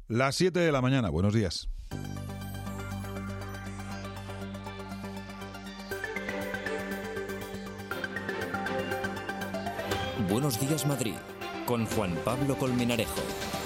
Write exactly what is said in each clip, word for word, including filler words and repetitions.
Las siete de la mañana, buenos días. Buenos días, Madrid, con Juan Pablo Colmenarejo.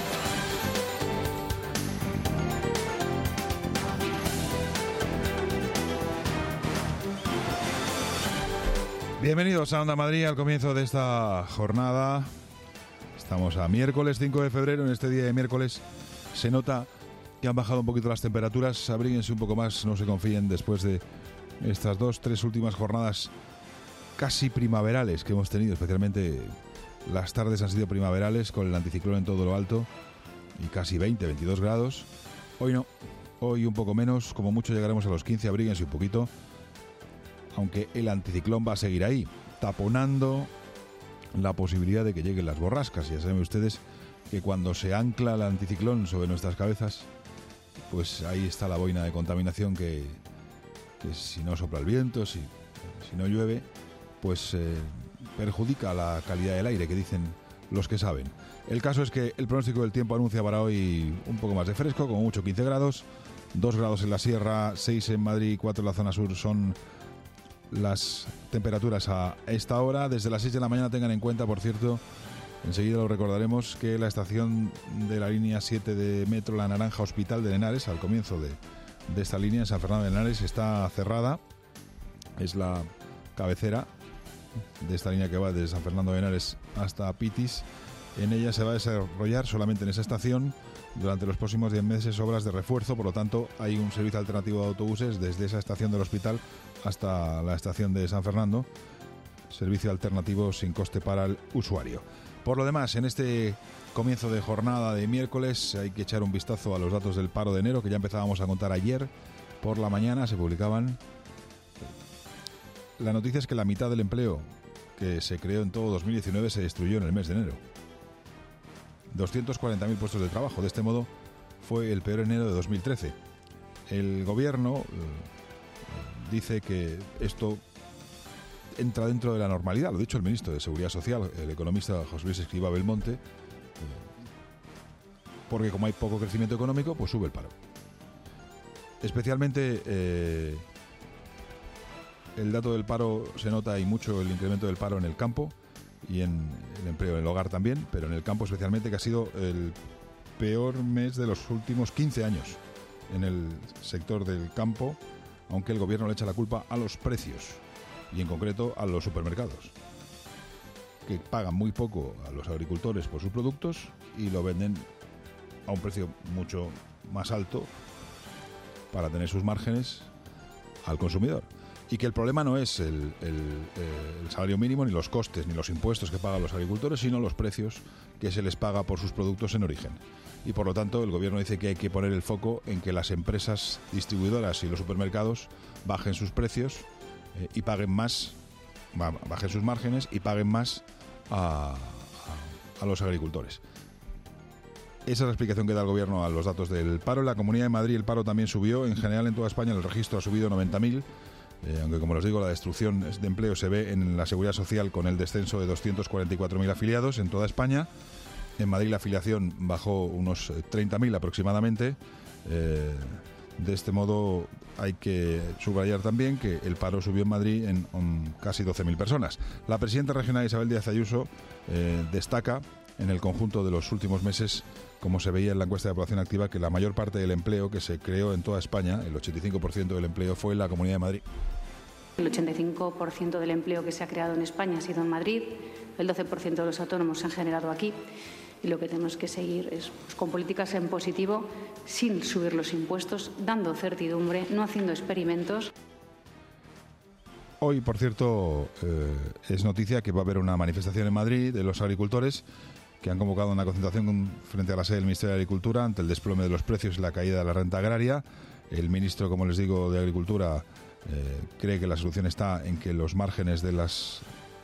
Bienvenidos a Onda Madrid al comienzo de esta jornada. Estamos a miércoles cinco de febrero. En este día de miércoles se nota que han bajado un poquito las temperaturas. Abríguense un poco más, no se confíen después de estas dos, tres últimas jornadas casi primaverales que hemos tenido. Especialmente las tardes han sido primaverales con el anticiclón en todo lo alto y casi veinte, veintidós grados. Hoy no, hoy un poco menos, como mucho llegaremos a los quince. Abríguense un poquito, aunque el anticiclón va a seguir ahí, taponando la posibilidad de que lleguen las borrascas. Ya saben ustedes que cuando se ancla el anticiclón sobre nuestras cabezas, pues ahí está la boina de contaminación que, que si no sopla el viento, si, si no llueve, pues eh, perjudica la calidad del aire, que dicen los que saben. El caso es que el pronóstico del tiempo anuncia para hoy un poco más de fresco, como mucho quince grados, dos grados en la sierra, seis en Madrid, cuatro en la zona sur son las temperaturas a esta hora. Desde las seis de la mañana tengan en cuenta, por cierto, enseguida lo recordaremos, que la estación de la línea siete de metro La Naranja Hospital de Henares, al comienzo de, de esta línea en San Fernando de Henares, está cerrada. Es la cabecera de esta línea que va desde San Fernando de Henares hasta Pitis. En ella se va a desarrollar solamente en esa estación durante los próximos diez meses obras de refuerzo. Por lo tanto, hay un servicio alternativo de autobuses desde esa estación del hospital hasta la estación de San Fernando, servicio alternativo sin coste para el usuario. Por lo demás, en este comienzo de jornada de miércoles hay que echar un vistazo a los datos del paro de enero, que ya empezábamos a contar ayer por la mañana, se publicaban. La noticia es que la mitad del empleo que se creó en todo dos mil diecinueve se destruyó en el mes de enero. doscientos cuarenta mil puestos de trabajo. De este modo fue el peor enero de dos mil trece. El gobierno eh, dice que esto entra dentro de la normalidad. Lo ha dicho el ministro de Seguridad Social, el economista José Luis Escrivá Belmonte, eh, porque como hay poco crecimiento económico, pues sube el paro. Especialmente eh, el dato del paro se nota y mucho el incremento del paro en el campo y en el empleo en el hogar también, pero en el campo especialmente, que ha sido el peor mes de los últimos quince años en el sector del campo, aunque el gobierno le echa la culpa a los precios y en concreto a los supermercados, que pagan muy poco a los agricultores por sus productos y lo venden a un precio mucho más alto para tener sus márgenes al consumidor. Y que el problema no es el, el, el salario mínimo, ni los costes, ni los impuestos que pagan los agricultores, sino los precios que se les paga por sus productos en origen. Y por lo tanto el gobierno dice que hay que poner el foco en que las empresas distribuidoras y los supermercados bajen sus precios eh, y paguen más, bajen sus márgenes y paguen más a, a, a los agricultores. Esa es la explicación que da el gobierno a los datos del paro. En la Comunidad de Madrid el paro también subió. En general en toda España el registro ha subido noventa mil. Eh, aunque, como les digo, la destrucción de empleo se ve en la Seguridad Social con el descenso de doscientos cuarenta y cuatro mil afiliados en toda España. En Madrid la afiliación bajó unos treinta mil aproximadamente. Eh, de este modo hay que subrayar también que el paro subió en Madrid en um, casi doce mil personas. La presidenta regional Isabel Díaz Ayuso eh, destaca en el conjunto de los últimos meses, como se veía en la encuesta de población activa, que la mayor parte del empleo que se creó en toda España, el ochenta y cinco por ciento del empleo, fue en la Comunidad de Madrid. El ochenta y cinco por ciento del empleo que se ha creado en España ha sido en Madrid, el doce por ciento de los autónomos se han generado aquí y lo que tenemos que seguir es pues, con políticas en positivo, sin subir los impuestos, dando certidumbre, no haciendo experimentos. Hoy, por cierto, eh, es noticia que va a haber una manifestación en Madrid de los agricultores que han convocado una concentración frente a la sede del Ministerio de Agricultura ante el desplome de los precios y la caída de la renta agraria. El ministro, como les digo, de Agricultura eh, cree que la solución está en que los márgenes de las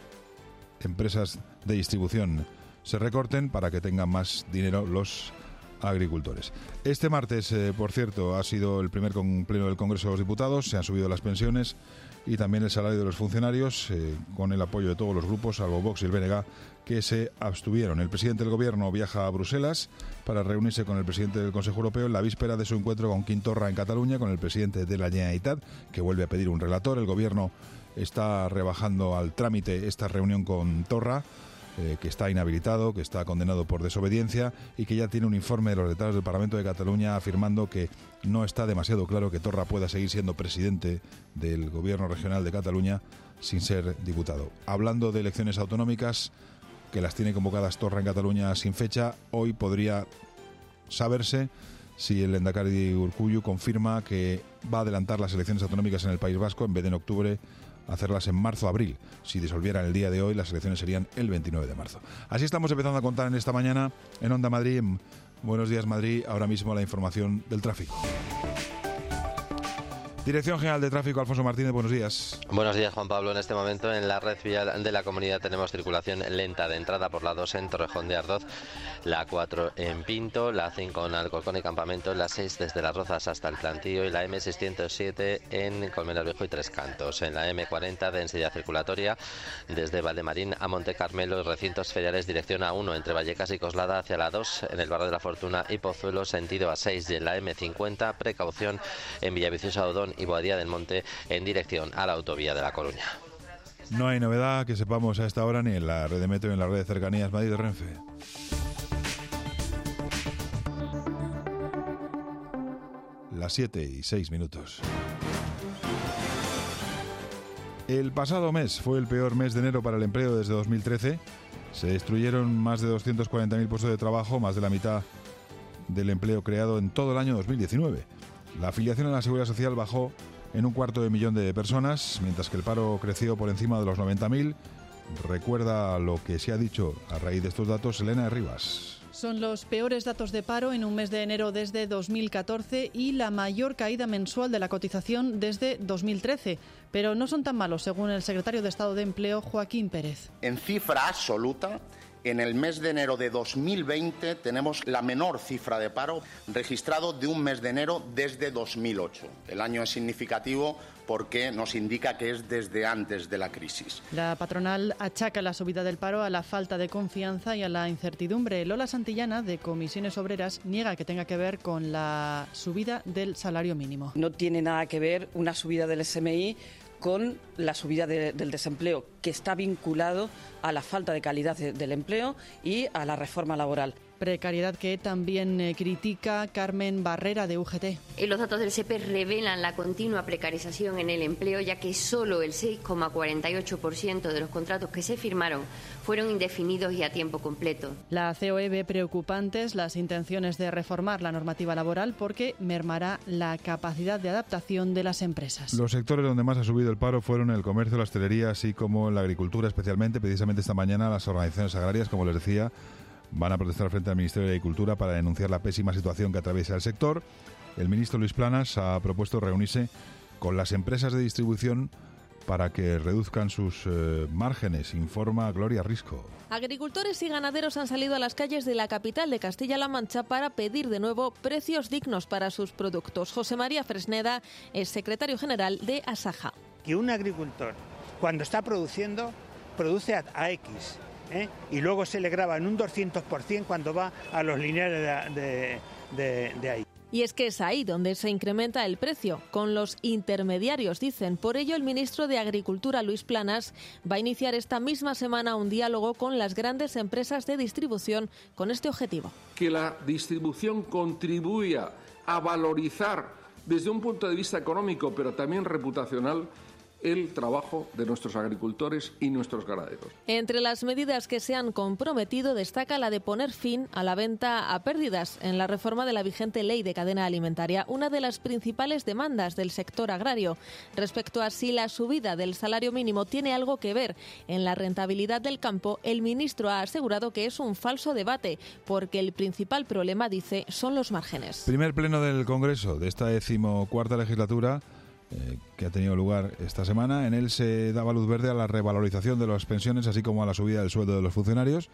empresas de distribución se recorten para que tengan más dinero los agricultores. Este martes, eh, por cierto, ha sido el primer con, pleno del Congreso de los Diputados, se han subido las pensiones y también el salario de los funcionarios, eh, con el apoyo de todos los grupos, salvo Vox y el B N G, que se abstuvieron. El presidente del Gobierno viaja a Bruselas para reunirse con el presidente del Consejo Europeo en la víspera de su encuentro con Quim Torra en Cataluña, con el presidente de la Generalitat, que vuelve a pedir un relator. El Gobierno está rebajando al trámite esta reunión con Torra, eh, que está inhabilitado, que está condenado por desobediencia y que ya tiene un informe de los letrados del Parlamento de Cataluña afirmando que no está demasiado claro que Torra pueda seguir siendo presidente del Gobierno regional de Cataluña sin ser diputado. Hablando de elecciones autonómicas, que las tiene convocadas Torra en Cataluña sin fecha, hoy podría saberse si el lehendakari Urkullu confirma que va a adelantar las elecciones autonómicas en el País Vasco en vez de en octubre, hacerlas en marzo-abril. Si disolvieran el día de hoy, las elecciones serían el veintinueve de marzo. Así estamos empezando a contar en esta mañana en Onda Madrid, en Buenos Días Madrid, ahora mismo la información del tráfico. Dirección General de Tráfico, Alfonso Martínez, buenos días. Buenos días, Juan Pablo. En este momento en la red vial de la comunidad tenemos circulación lenta de entrada por la dos en Torrejón de Ardoz, la cuatro en Pinto, la cinco en Alcorcón y Campamento, la seis desde Las Rozas hasta el Plantío y la eme seiscientos siete en Colmenar Viejo y Tres Cantos. En la eme cuarenta, densidad circulatoria desde Valdemarín a Monte Carmelo y recintos feriales dirección A uno entre Vallecas y Coslada hacia la dos en el Barrio de la Fortuna y Pozuelo sentido A seis, y en la eme cincuenta, precaución en Villaviciosa, Odón y Boadilla del Monte en dirección a la autovía de La Coruña. No hay novedad que sepamos a esta hora ni en la red de metro ni en la red de cercanías Madrid de Renfe. Las siete y seis minutos. El pasado mes fue el peor mes de enero para el empleo desde dos mil trece. Se destruyeron más de doscientos cuarenta mil puestos de trabajo, más de la mitad del empleo creado en todo el año dos mil diecinueve. La afiliación a la Seguridad Social bajó en un cuarto de millón de personas, mientras que el paro creció por encima de los noventa mil. Recuerda lo que se ha dicho a raíz de estos datos Elena de Rivas. Son los peores datos de paro en un mes de enero desde dos mil catorce y la mayor caída mensual de la cotización desde dos mil trece. Pero no son tan malos, según el secretario de Estado de Empleo, Joaquín Pérez. En cifra absoluta, en el mes de enero de dos mil veinte tenemos la menor cifra de paro registrado de un mes de enero desde dos mil ocho. El año es significativo porque nos indica que es desde antes de la crisis. La patronal achaca la subida del paro a la falta de confianza y a la incertidumbre. Lola Santillana, de Comisiones Obreras, niega que tenga que ver con la subida del salario mínimo. No tiene nada que ver una subida del ese eme i con la subida de, del desempleo, que está vinculado a la falta de calidad de, del empleo y a la reforma laboral. Precariedad que también eh, critica Carmen Barrera, de U G T. Y los datos del S E P E revelan la continua precarización en el empleo, ya que solo el seis coma cuarenta y ocho por ciento de los contratos que se firmaron fueron indefinidos y a tiempo completo. La C O E ve preocupantes las intenciones de reformar la normativa laboral porque mermará la capacidad de adaptación de las empresas. Los sectores donde más ha subido el paro fueron el comercio, la hostelería, así como la agricultura, especialmente. Precisamente esta mañana las organizaciones agrarias, como les decía, van a protestar frente al Ministerio de Agricultura para denunciar la pésima situación que atraviesa el sector. El ministro Luis Planas ha propuesto reunirse con las empresas de distribución para que reduzcan sus eh, márgenes, informa Gloria Risco. Agricultores y ganaderos han salido a las calles de la capital de Castilla-La Mancha para pedir de nuevo precios dignos para sus productos. José María Fresneda es secretario general de Asaja. Que un agricultor, cuando está produciendo, produce a, a X, ¿eh? y luego se le graba en un doscientos por ciento cuando va a los lineales de, de, de, de ahí. Y es que es ahí donde se incrementa el precio, con los intermediarios, dicen. Por ello, el ministro de Agricultura, Luis Planas, va a iniciar esta misma semana un diálogo con las grandes empresas de distribución con este objetivo. Que la distribución contribuya a valorizar desde un punto de vista económico, pero también reputacional, el trabajo de nuestros agricultores y nuestros ganaderos. Entre las medidas que se han comprometido destaca la de poner fin a la venta a pérdidas en la reforma de la vigente Ley de Cadena Alimentaria, una de las principales demandas del sector agrario. Respecto a si la subida del salario mínimo tiene algo que ver en la rentabilidad del campo, el ministro ha asegurado que es un falso debate, porque el principal problema, dice, son los márgenes. Primer pleno del Congreso de esta decimocuarta legislatura, Eh, que ha tenido lugar esta semana. En él se daba luz verde a la revalorización de las pensiones, así como a la subida del sueldo de los funcionarios.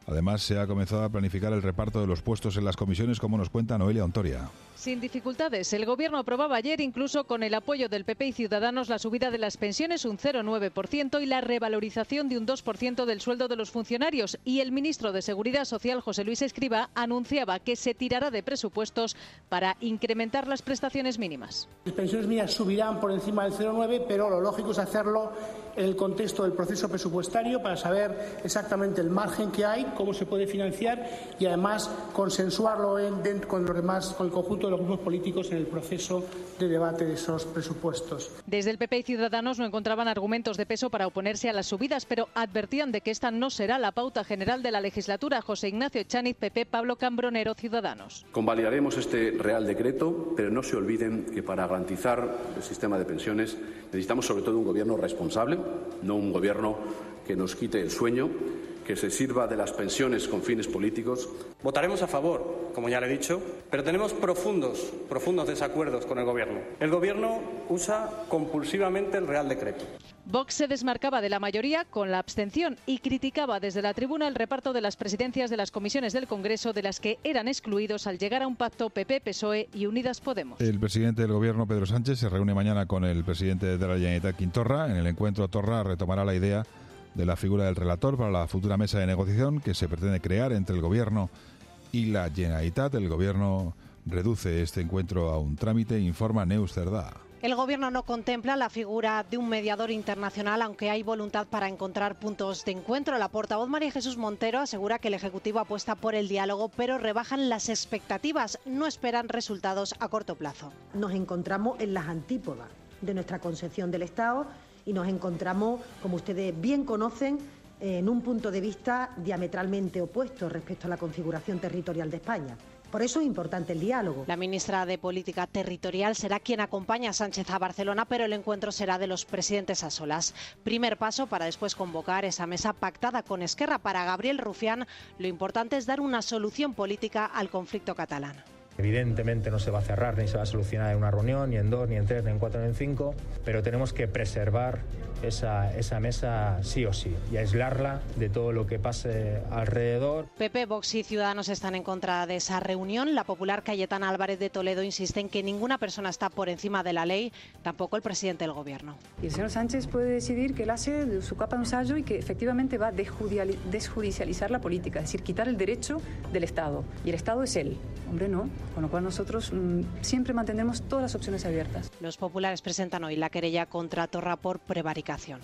Además, se ha comenzado a planificar el reparto de los puestos en las comisiones, como nos cuenta Noelia Ontoria. Sin dificultades, el Gobierno aprobaba ayer, incluso con el apoyo del P P y Ciudadanos, la subida de las pensiones un cero coma nueve por ciento y la revalorización de un dos por ciento del sueldo de los funcionarios. Y el ministro de Seguridad Social, José Luis Escrivá, anunciaba que se tirará de presupuestos para incrementar las prestaciones mínimas. Las pensiones mínimas subirán por encima del cero coma nueve, pero lo lógico es hacerlo en el contexto del proceso presupuestario para saber exactamente el margen que hay, cómo se puede financiar y además consensuarlo en, de, con los demás, con el conjunto de los grupos políticos en el proceso de debate de esos presupuestos. Desde el P P y Ciudadanos no encontraban argumentos de peso para oponerse a las subidas, pero advertían de que esta no será la pauta general de la legislatura. José Ignacio Echaniz, P P, Pablo Cambronero, Ciudadanos. Convalidaremos este Real Decreto, pero no se olviden que para garantizar el sistema de pensiones necesitamos sobre todo un gobierno responsable, no un gobierno que nos quite el sueño, que se sirva de las pensiones con fines políticos. Votaremos a favor, como ya le he dicho, pero tenemos profundos, profundos desacuerdos con el Gobierno. El Gobierno usa compulsivamente el Real Decreto. Vox se desmarcaba de la mayoría con la abstención y criticaba desde la tribuna el reparto de las presidencias de las comisiones del Congreso, de las que eran excluidos al llegar a un pacto P P, P S O E y Unidas Podemos. El presidente del Gobierno, Pedro Sánchez, se reúne mañana con el presidente de la Generalitat, Quim Torra. En el encuentro, Torra retomará la idea de la figura del relator para la futura mesa de negociación que se pretende crear entre el Gobierno y la Generalitat. El Gobierno reduce este encuentro a un trámite, informa Neus Cerdá. El Gobierno no contempla la figura de un mediador internacional, aunque hay voluntad para encontrar puntos de encuentro. La portavoz María Jesús Montero asegura que el Ejecutivo apuesta por el diálogo, pero rebajan las expectativas, no esperan resultados a corto plazo. Nos encontramos en las antípodas de nuestra concepción del Estado y nos encontramos, como ustedes bien conocen, en un punto de vista diametralmente opuesto respecto a la configuración territorial de España. Por eso es importante el diálogo. La ministra de Política Territorial será quien acompaña a Sánchez a Barcelona, pero el encuentro será de los presidentes a solas. Primer paso para después convocar esa mesa pactada con Esquerra. Para Gabriel Rufián, lo importante es dar una solución política al conflicto catalán. Evidentemente no se va a cerrar ni se va a solucionar en una reunión, ni en dos, ni en tres, ni en cuatro, ni en cinco, pero tenemos que preservar esa, esa mesa sí o sí y aislarla de todo lo que pase alrededor. P P, Vox y Ciudadanos están en contra de esa reunión. La popular Cayetana Álvarez de Toledo insiste en que ninguna persona está por encima de la ley, tampoco el presidente del Gobierno. Y el señor Sánchez puede decidir que él hace de su capa un sallo y que efectivamente va a desjudicializar la política, es decir, quitar el derecho del Estado. Y el Estado es él. Hombre, no. Con lo cual nosotros mmm, siempre mantendremos todas las opciones abiertas. Los populares presentan hoy la querella contra Torra por prevaricación.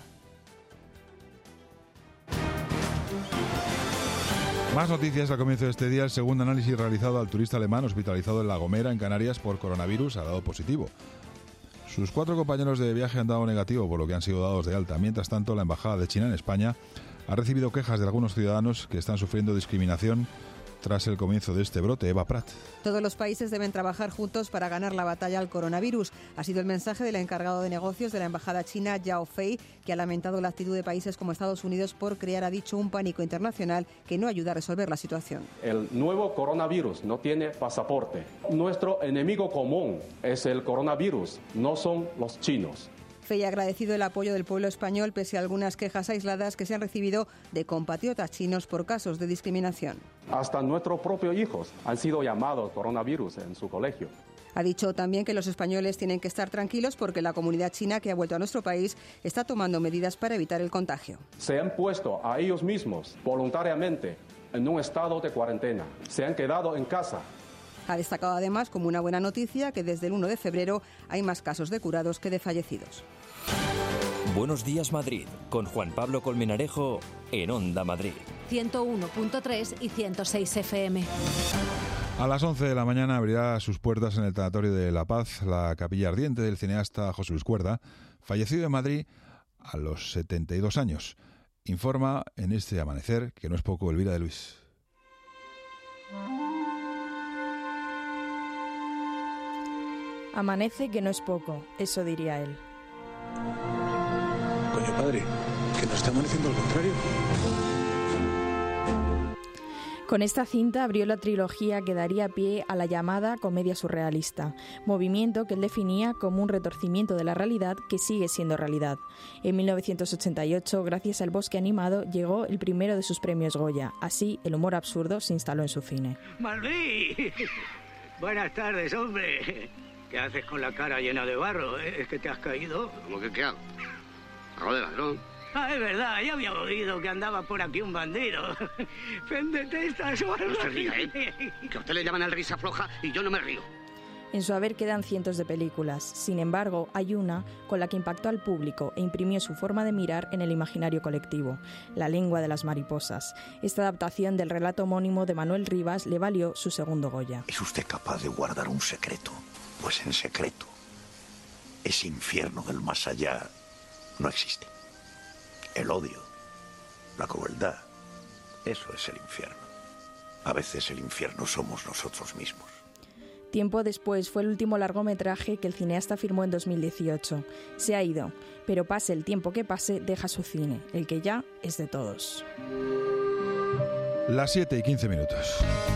Más noticias al comienzo de este día. El segundo análisis realizado al turista alemán hospitalizado en La Gomera, en Canarias, por coronavirus ha dado positivo. Sus cuatro compañeros de viaje han dado negativo, por lo que han sido dados de alta. Mientras tanto, la Embajada de China en España ha recibido quejas de algunos ciudadanos que están sufriendo discriminación tras el comienzo de este brote. Eva Prat. Todos los países deben trabajar juntos para ganar la batalla al coronavirus. Ha sido el mensaje del encargado de negocios de la Embajada China, Yao Fei, que ha lamentado la actitud de países como Estados Unidos por crear, ha dicho, un pánico internacional que no ayuda a resolver la situación. El nuevo coronavirus no tiene pasaporte. Nuestro enemigo común es el coronavirus, no son los chinos. Fei ha agradecido el apoyo del pueblo español pese a algunas quejas aisladas que se han recibido de compatriotas chinos por casos de discriminación. Hasta nuestros propios hijos han sido llamados coronavirus en su colegio. Ha dicho también que los españoles tienen que estar tranquilos porque la comunidad china que ha vuelto a nuestro país está tomando medidas para evitar el contagio. Se han puesto a ellos mismos voluntariamente en un estado de cuarentena. Se han quedado en casa. Ha destacado además como una buena noticia que desde el uno de febrero hay más casos de curados que de fallecidos. Buenos días Madrid, con Juan Pablo Colmenarejo en Onda Madrid. ciento uno punto tres y ciento seis F M. A las once de la mañana abrirá sus puertas en el Tanatorio de La Paz la capilla ardiente del cineasta José Luis Cuerda, fallecido en Madrid a los setenta y dos años. Informa en este amanecer, que no es poco, Elvira de Luis. Amanece que no es poco, eso diría él. Coño, padre, que no está amaneciendo al contrario. Con esta cinta abrió la trilogía que daría pie a la llamada comedia surrealista, movimiento que él definía como un retorcimiento de la realidad que sigue siendo realidad. En mil novecientos ochenta y ocho, gracias al Bosque Animado, llegó el primero de sus premios Goya. Así, el humor absurdo se instaló en su cine. ¡Madrid! Buenas tardes, hombre. ¿Qué haces con la cara llena de barro? ¿Es que te has caído? ¿Cómo que qué hago? Hago de ladrón. Ah, es verdad, ya había oído que andaba por aquí un bandido. Féndete estas o algo. No se ría, ¿eh? Que a usted le llaman el risa floja y yo no me río. En su haber quedan cientos de películas. Sin embargo, hay una con la que impactó al público e imprimió su forma de mirar en el imaginario colectivo, La lengua de las mariposas. Esta adaptación del relato homónimo de Manuel Rivas le valió su segundo Goya. ¿Es usted capaz de guardar un secreto? Pues en secreto, ese infierno del más allá no existe. El odio, la crueldad, eso es el infierno. A veces el infierno somos nosotros mismos. Tiempo después fue el último largometraje que el cineasta firmó en dos mil dieciocho. Se ha ido, pero pase el tiempo que pase, deja su cine, el que ya es de todos. Las siete y quince minutos.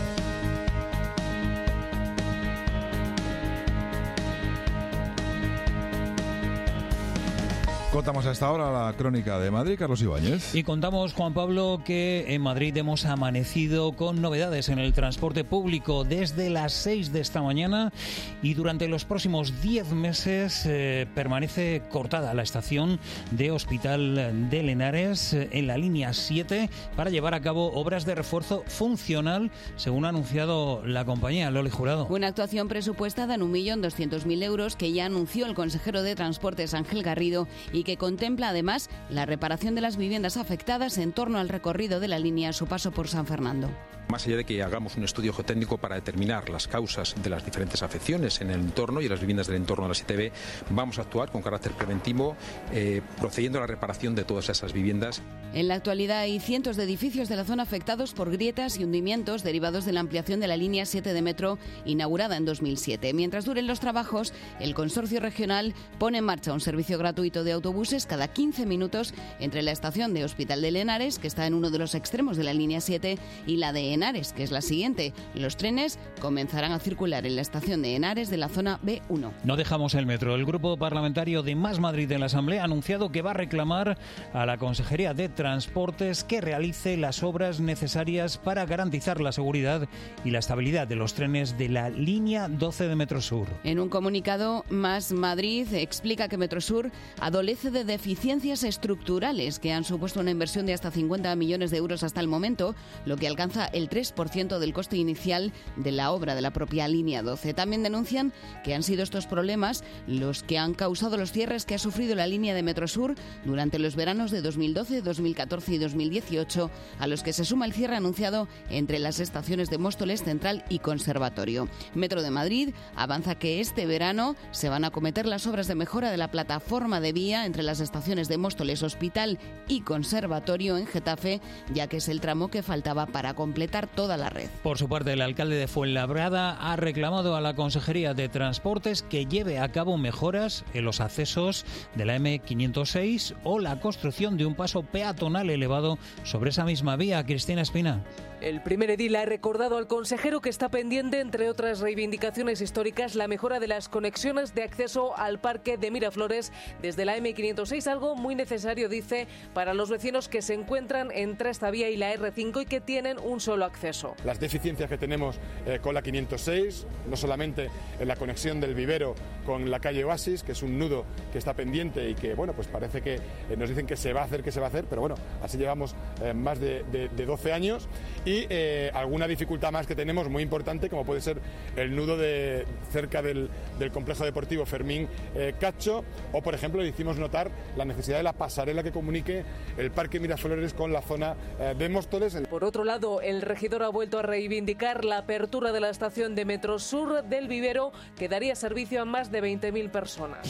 Contamos a esta hora la crónica de Madrid, Carlos Ibáñez. Y contamos, Juan Pablo, que en Madrid hemos amanecido con novedades en el transporte público desde las seis de esta mañana y durante los próximos diez meses eh, permanece cortada la estación de Hospital de Henares eh, en la línea siete para llevar a cabo obras de refuerzo funcional, según ha anunciado la compañía. Loli Jurado. Una actuación presupuestada en un millón doscientos mil euros que ya anunció el consejero de Transportes, Ángel Garrido, y que contempla además la reparación de las viviendas afectadas en torno al recorrido de la línea a su paso por San Fernando. Más allá de que hagamos un estudio geotécnico para determinar las causas de las diferentes afecciones en el entorno y en las viviendas del entorno de la siete B, vamos a actuar con carácter preventivo, eh, procediendo a la reparación de todas esas viviendas. En la actualidad hay cientos de edificios de la zona afectados por grietas y hundimientos derivados de la ampliación de la línea siete de metro inaugurada en dos mil siete. Mientras duren los trabajos, el consorcio regional pone en marcha un servicio gratuito de autobuses cada quince minutos entre la estación de Hospital de Henares, que está en uno de los extremos de la línea siete, y la de Henares, que es la siguiente. Los trenes comenzarán a circular en la estación de Henares de la zona B uno. No dejamos el metro. El grupo parlamentario de Más Madrid en la Asamblea ha anunciado que va a reclamar a la Consejería de Transportes que realice las obras necesarias para garantizar la seguridad y la estabilidad de los trenes de la línea doce de Metrosur. En un comunicado, Más Madrid explica que Metrosur adolece de deficiencias estructurales que han supuesto una inversión de hasta cincuenta millones de euros hasta el momento, lo que alcanza el tres por ciento del coste inicial de la obra de la propia línea doce. También denuncian que han sido estos problemas los que han causado los cierres que ha sufrido la línea de Metrosur durante los veranos de dos mil doce, dos mil catorce y dos mil dieciocho, a los que se suma el cierre anunciado entre las estaciones de Móstoles Central y Conservatorio. Metro de Madrid avanza que este verano se van a acometer las obras de mejora de la plataforma de vía entre las estaciones de Móstoles Hospital y Conservatorio en Getafe, ya que es el tramo que faltaba para completar toda la red. Por su parte, el alcalde de Fuenlabrada ha reclamado a la Consejería de Transportes que lleve a cabo mejoras en los accesos de la eme quinientos seis o la construcción de un paso peatonal elevado sobre esa misma vía. Cristina Espina. El primer edil ha recordado al consejero que está pendiente, entre otras reivindicaciones históricas, la mejora de las conexiones de acceso al parque de Miraflores desde la eme quinientos seis, algo muy necesario, dice, para los vecinos que se encuentran entre esta vía y la erre cinco y que tienen un solo acceso. Las deficiencias que tenemos eh, con la quinientos seis, no solamente en la conexión del vivero con la calle Oasis, que es un nudo que está pendiente y que, bueno, pues parece que eh, nos dicen que se va a hacer, que se va a hacer, pero bueno, así llevamos eh, más de, de, de doce años. Y eh, alguna dificultad más que tenemos muy importante, como puede ser el nudo de cerca del, del complejo deportivo Fermín eh, Cacho, o por ejemplo le hicimos notar la necesidad de la pasarela que comunique el parque Miraflores con la zona eh, de Móstoles. Por otro lado, el regidor ha vuelto a reivindicar la apertura de la estación de Metrosur del Vivero, que daría servicio a más de veinte mil personas.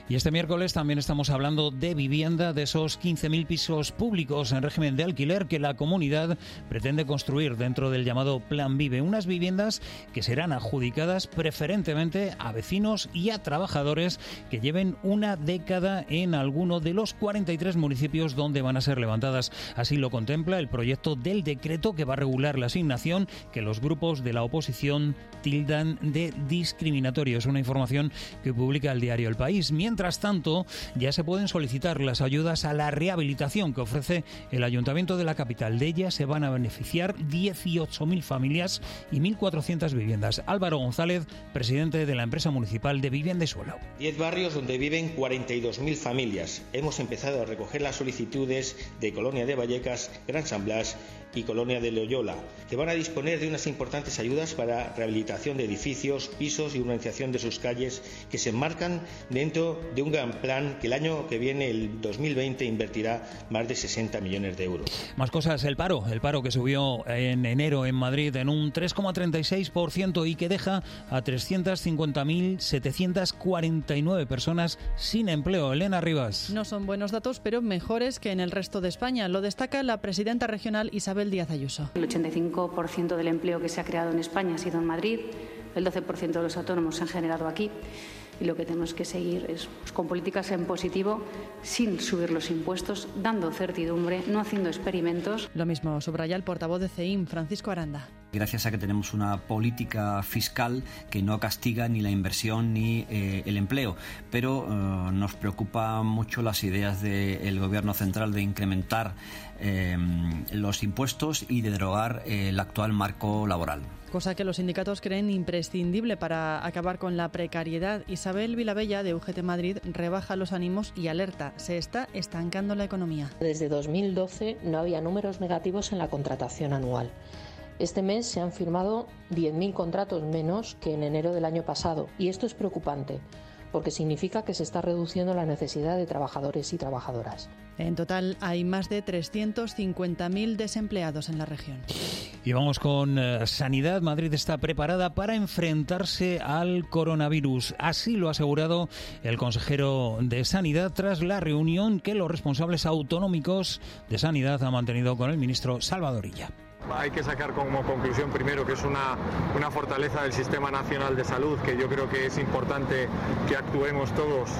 Y este miércoles también estamos hablando de vivienda, de esos quince mil pisos públicos en régimen de alquiler que la comunidad pretende construir dentro del llamado Plan Vive. Unas viviendas que serán adjudicadas preferentemente a vecinos y a trabajadores que lleven una década en alguno de los cuarenta y tres municipios donde van a ser levantadas. Así lo contempla el proyecto del decreto que va a regular la asignación, que los grupos de la oposición tildan de discriminatorio. Es una información que publica el diario El País. Mientras tanto, ya se pueden solicitar las ayudas a la rehabilitación que ofrece el Ayuntamiento de la capital. De ellas se van a beneficiar dieciocho mil familias y mil cuatrocientas viviendas. Álvaro González, presidente de la empresa municipal de Vivienda y Suelo. diez barrios donde viven cuarenta y dos mil familias. Hemos empezado a recoger las solicitudes de Colonia de Vallecas, Gran San Blas y Colonia de Loyola, que van a disponer de unas importantes ayudas para rehabilitación de edificios, pisos y urbanización de sus calles, que se enmarcan dentro de un gran plan que el año que viene, el dos mil veinte, invertirá más de sesenta millones de euros. Más cosas, el paro, el paro que subió en enero en Madrid en un tres coma treinta y seis por ciento y que deja a trescientas cincuenta mil setecientas cuarenta y nueve personas sin empleo. Elena Rivas. No son buenos datos, pero mejores que en el resto de España. Lo destaca la presidenta regional Isabel Díaz Ayuso. El ochenta y cinco por ciento del empleo que se ha creado en España ha sido en Madrid, el doce por ciento de los autónomos se han generado aquí. Y lo que tenemos que seguir es pues, con políticas en positivo, sin subir los impuestos, dando certidumbre, no haciendo experimentos. Lo mismo subraya el portavoz de C E I M, Francisco Aranda. Gracias a que tenemos una política fiscal que no castiga ni la inversión ni eh, el empleo, pero eh, nos preocupan mucho las ideas del Gobierno central de incrementar eh, los impuestos y de derogar eh, el actual marco laboral. Cosa que los sindicatos creen imprescindible para acabar con la precariedad. Isabel Vilabella, de U G T Madrid, rebaja los ánimos y alerta: se está estancando la economía. Desde dos mil doce no había números negativos en la contratación anual. Este mes se han firmado diez mil contratos menos que en enero del año pasado, y esto es preocupante, porque significa que se está reduciendo la necesidad de trabajadores y trabajadoras. En total hay más de trescientos cincuenta mil desempleados en la región. Y vamos con uh, Sanidad. Madrid está preparada para enfrentarse al coronavirus. Así lo ha asegurado el consejero de Sanidad tras la reunión que los responsables autonómicos de Sanidad han mantenido con el ministro Salvador Illa. Hay que sacar como conclusión primero que es una, una fortaleza del Sistema Nacional de Salud, que yo creo que es importante que actuemos todos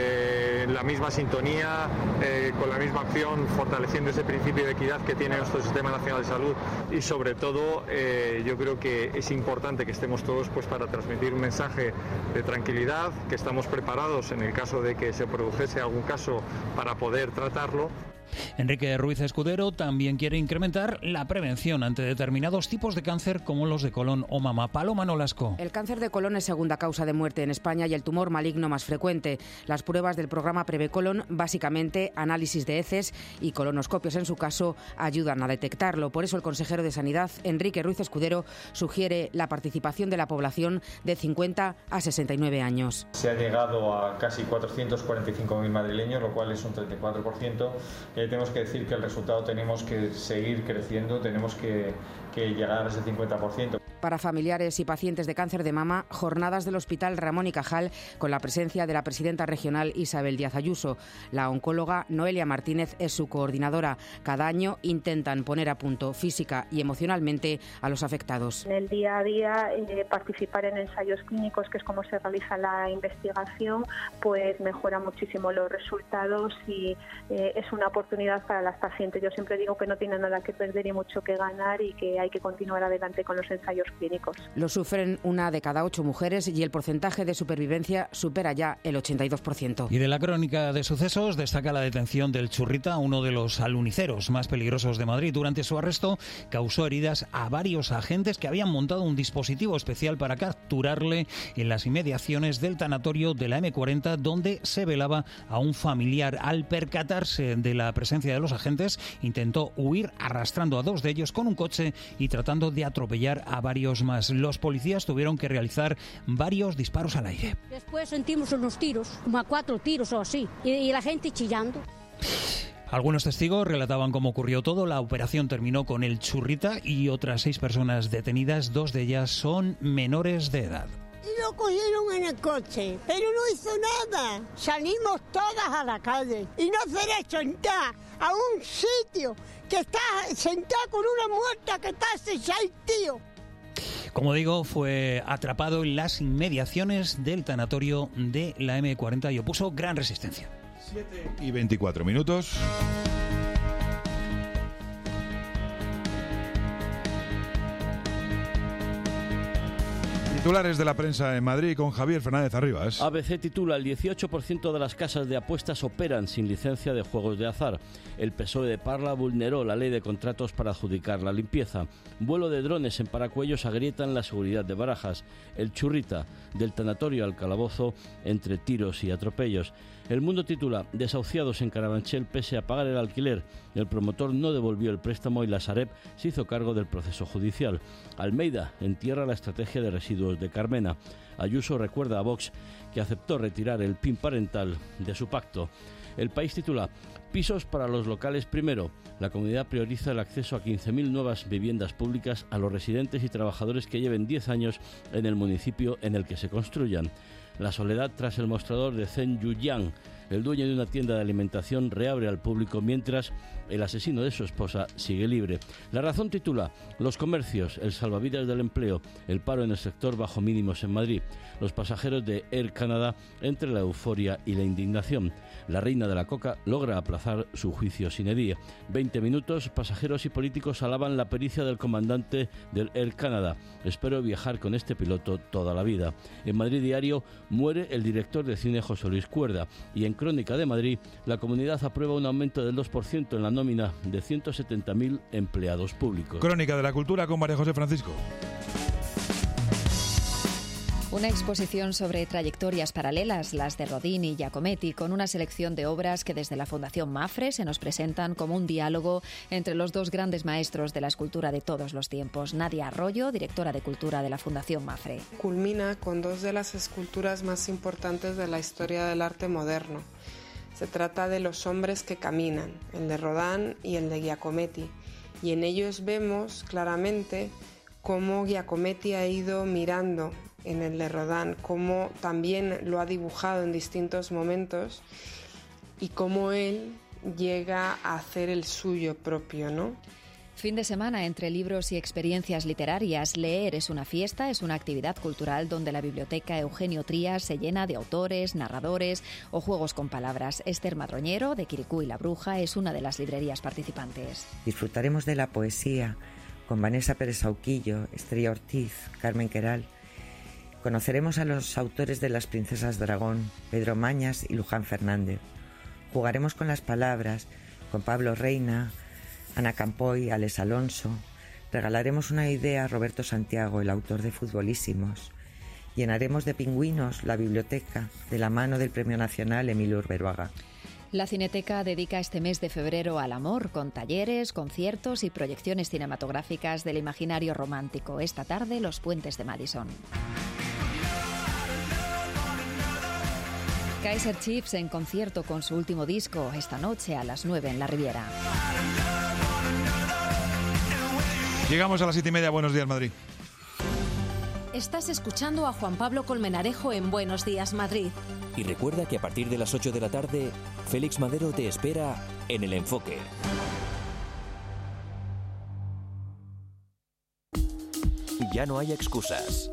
eh, en la misma sintonía, eh, con la misma acción, fortaleciendo ese principio de equidad que tiene nuestro Sistema Nacional de Salud, y sobre todo eh, yo creo que es importante que estemos todos pues para transmitir un mensaje de tranquilidad, que estamos preparados en el caso de que se produjese algún caso para poder tratarlo. Enrique Ruiz Escudero también quiere incrementar la prevención ante determinados tipos de cáncer como los de colon o mama. Paloma Nolasco. El cáncer de colon es segunda causa de muerte en España y el tumor maligno más frecuente. Las pruebas del programa Prevecolon, básicamente análisis de heces y colonoscopios en su caso, ayudan a detectarlo. Por eso el consejero de Sanidad, Enrique Ruiz Escudero, sugiere la participación de la población de cincuenta a sesenta y nueve años. Se ha llegado a casi cuatrocientos cuarenta y cinco mil madrileños, lo cual es un treinta y cuatro por ciento. Eh, tenemos que decir que el resultado tenemos que seguir creciendo, tenemos que, que llegar a ese cincuenta por ciento. Para familiares y pacientes de cáncer de mama, jornadas del Hospital Ramón y Cajal con la presencia de la presidenta regional Isabel Díaz Ayuso. La oncóloga Noelia Martínez es su coordinadora. Cada año intentan poner a punto física y emocionalmente a los afectados. En el día a día, eh, participar en ensayos clínicos, que es como se realiza la investigación, pues mejora muchísimo los resultados y eh, es una oportunidad para las pacientes. Yo siempre digo que no tienen nada que perder y mucho que ganar y que hay que continuar adelante con los ensayos clínicos. Lo sufren una de cada ocho mujeres y el porcentaje de supervivencia supera ya el ochenta y dos por ciento. Y de la crónica de sucesos destaca la detención del Churrita, uno de los aluniceros más peligrosos de Madrid. Durante su arresto causó heridas a varios agentes que habían montado un dispositivo especial para capturarle en las inmediaciones del tanatorio de la eme cuarenta, donde se velaba a un familiar. Al percatarse de la presencia de los agentes, intentó huir arrastrando a dos de ellos con un coche y tratando de atropellar a varios más. Los policías tuvieron que realizar varios disparos al aire. Después sentimos unos tiros, como a cuatro tiros o así, y, y la gente chillando. Algunos testigos relataban cómo ocurrió todo. La operación terminó con el Churrita y otras seis personas detenidas. Dos de ellas son menores de edad. y lo cogieron en el coche, pero no hizo nada. Salimos todas a la calle y no hacer eso, entrar a un sitio que está sentado con una muerta que está acechada, tío. Como digo, fue atrapado en las inmediaciones del tanatorio de la eme cuarenta y opuso gran resistencia. siete y veinticuatro minutos. Titulares de la prensa en Madrid con Javier Fernández Arribas. A B C titula: el dieciocho por ciento de las casas de apuestas operan sin licencia de juegos de azar. El P S O E de Parla vulneró la ley de contratos para adjudicar la limpieza. Vuelo de drones en Paracuellos agrietan la seguridad de Barajas. El Churrita, del tanatorio al calabozo entre tiros y atropellos. El Mundo titula: desahuciados en Carabanchel pese a pagar el alquiler. El promotor no devolvió el préstamo y la Sareb se hizo cargo del proceso judicial. Almeida entierra la estrategia de residuos de Carmena. Ayuso recuerda a Vox que aceptó retirar el P I N parental de su pacto. El País titula: pisos para los locales primero. La comunidad prioriza el acceso a quince mil nuevas viviendas públicas a los residentes y trabajadores que lleven diez años en el municipio en el que se construyan. La soledad tras el mostrador de Zheng Yujiang. El dueño de una tienda de alimentación reabre al público mientras el asesino de su esposa sigue libre. La Razón titula: los comercios, el salvavidas del empleo, el paro en el sector bajo mínimos en Madrid. Los pasajeros de Air Canada entre la euforia y la indignación. La reina de la coca logra aplazar su juicio sine die. Veinte minutos, pasajeros y políticos alaban la pericia del comandante del Air Canada. Espero viajar con este piloto toda la vida. En Madrid Diario, muere el director de cine José Luis Cuerda. Y en Crónica de Madrid, la comunidad aprueba un aumento del dos por ciento en la nómina de ciento setenta mil empleados públicos. Crónica de la Cultura con María José Francisco. Una exposición sobre trayectorias paralelas, las de Rodin y Giacometti, con una selección de obras que desde la Fundación Mafre se nos presentan como un diálogo entre los dos grandes maestros de la escultura de todos los tiempos. Nadia Arroyo, directora de Cultura de la Fundación Mafre. Culmina con dos de las esculturas más importantes de la historia del arte moderno. Se trata de Los hombres que caminan, el de Rodin y el de Giacometti, y en ellos vemos claramente cómo Giacometti ha ido mirando en el de Rodin, cómo también lo ha dibujado en distintos momentos y cómo él llega a hacer el suyo propio, ¿no? Fin de semana entre libros y experiencias literarias. Leer es una fiesta, es una actividad cultural donde la biblioteca Eugenio Trías se llena de autores, narradores o juegos con palabras. Esther Madroñero, de Quiricú y la Bruja, es una de las librerías participantes. Disfrutaremos de la poesía con Vanessa Pérez Sauquillo, Estrella Ortiz, Carmen Queral. Conoceremos a los autores de Las princesas dragón, Pedro Mañas y Luján Fernández. Jugaremos con las palabras, con Pablo Reina, Ana Campoy, Alex Alonso. Regalaremos una idea a Roberto Santiago, el autor de Futbolísimos. Llenaremos de pingüinos la biblioteca de la mano del Premio Nacional Emilio Urberuaga. La Cineteca dedica este mes de febrero al amor, con talleres, conciertos y proyecciones cinematográficas del imaginario romántico. Esta tarde, Los puentes de Madison. Kaiser Chiefs en concierto con su último disco, esta noche a las nueve en la Riviera. Llegamos a las siete y media. Buenos días, Madrid. Estás escuchando a Juan Pablo Colmenarejo en Buenos Días, Madrid. Y recuerda que a partir de las ocho de la tarde, Félix Madero te espera en El Enfoque. Ya no hay excusas.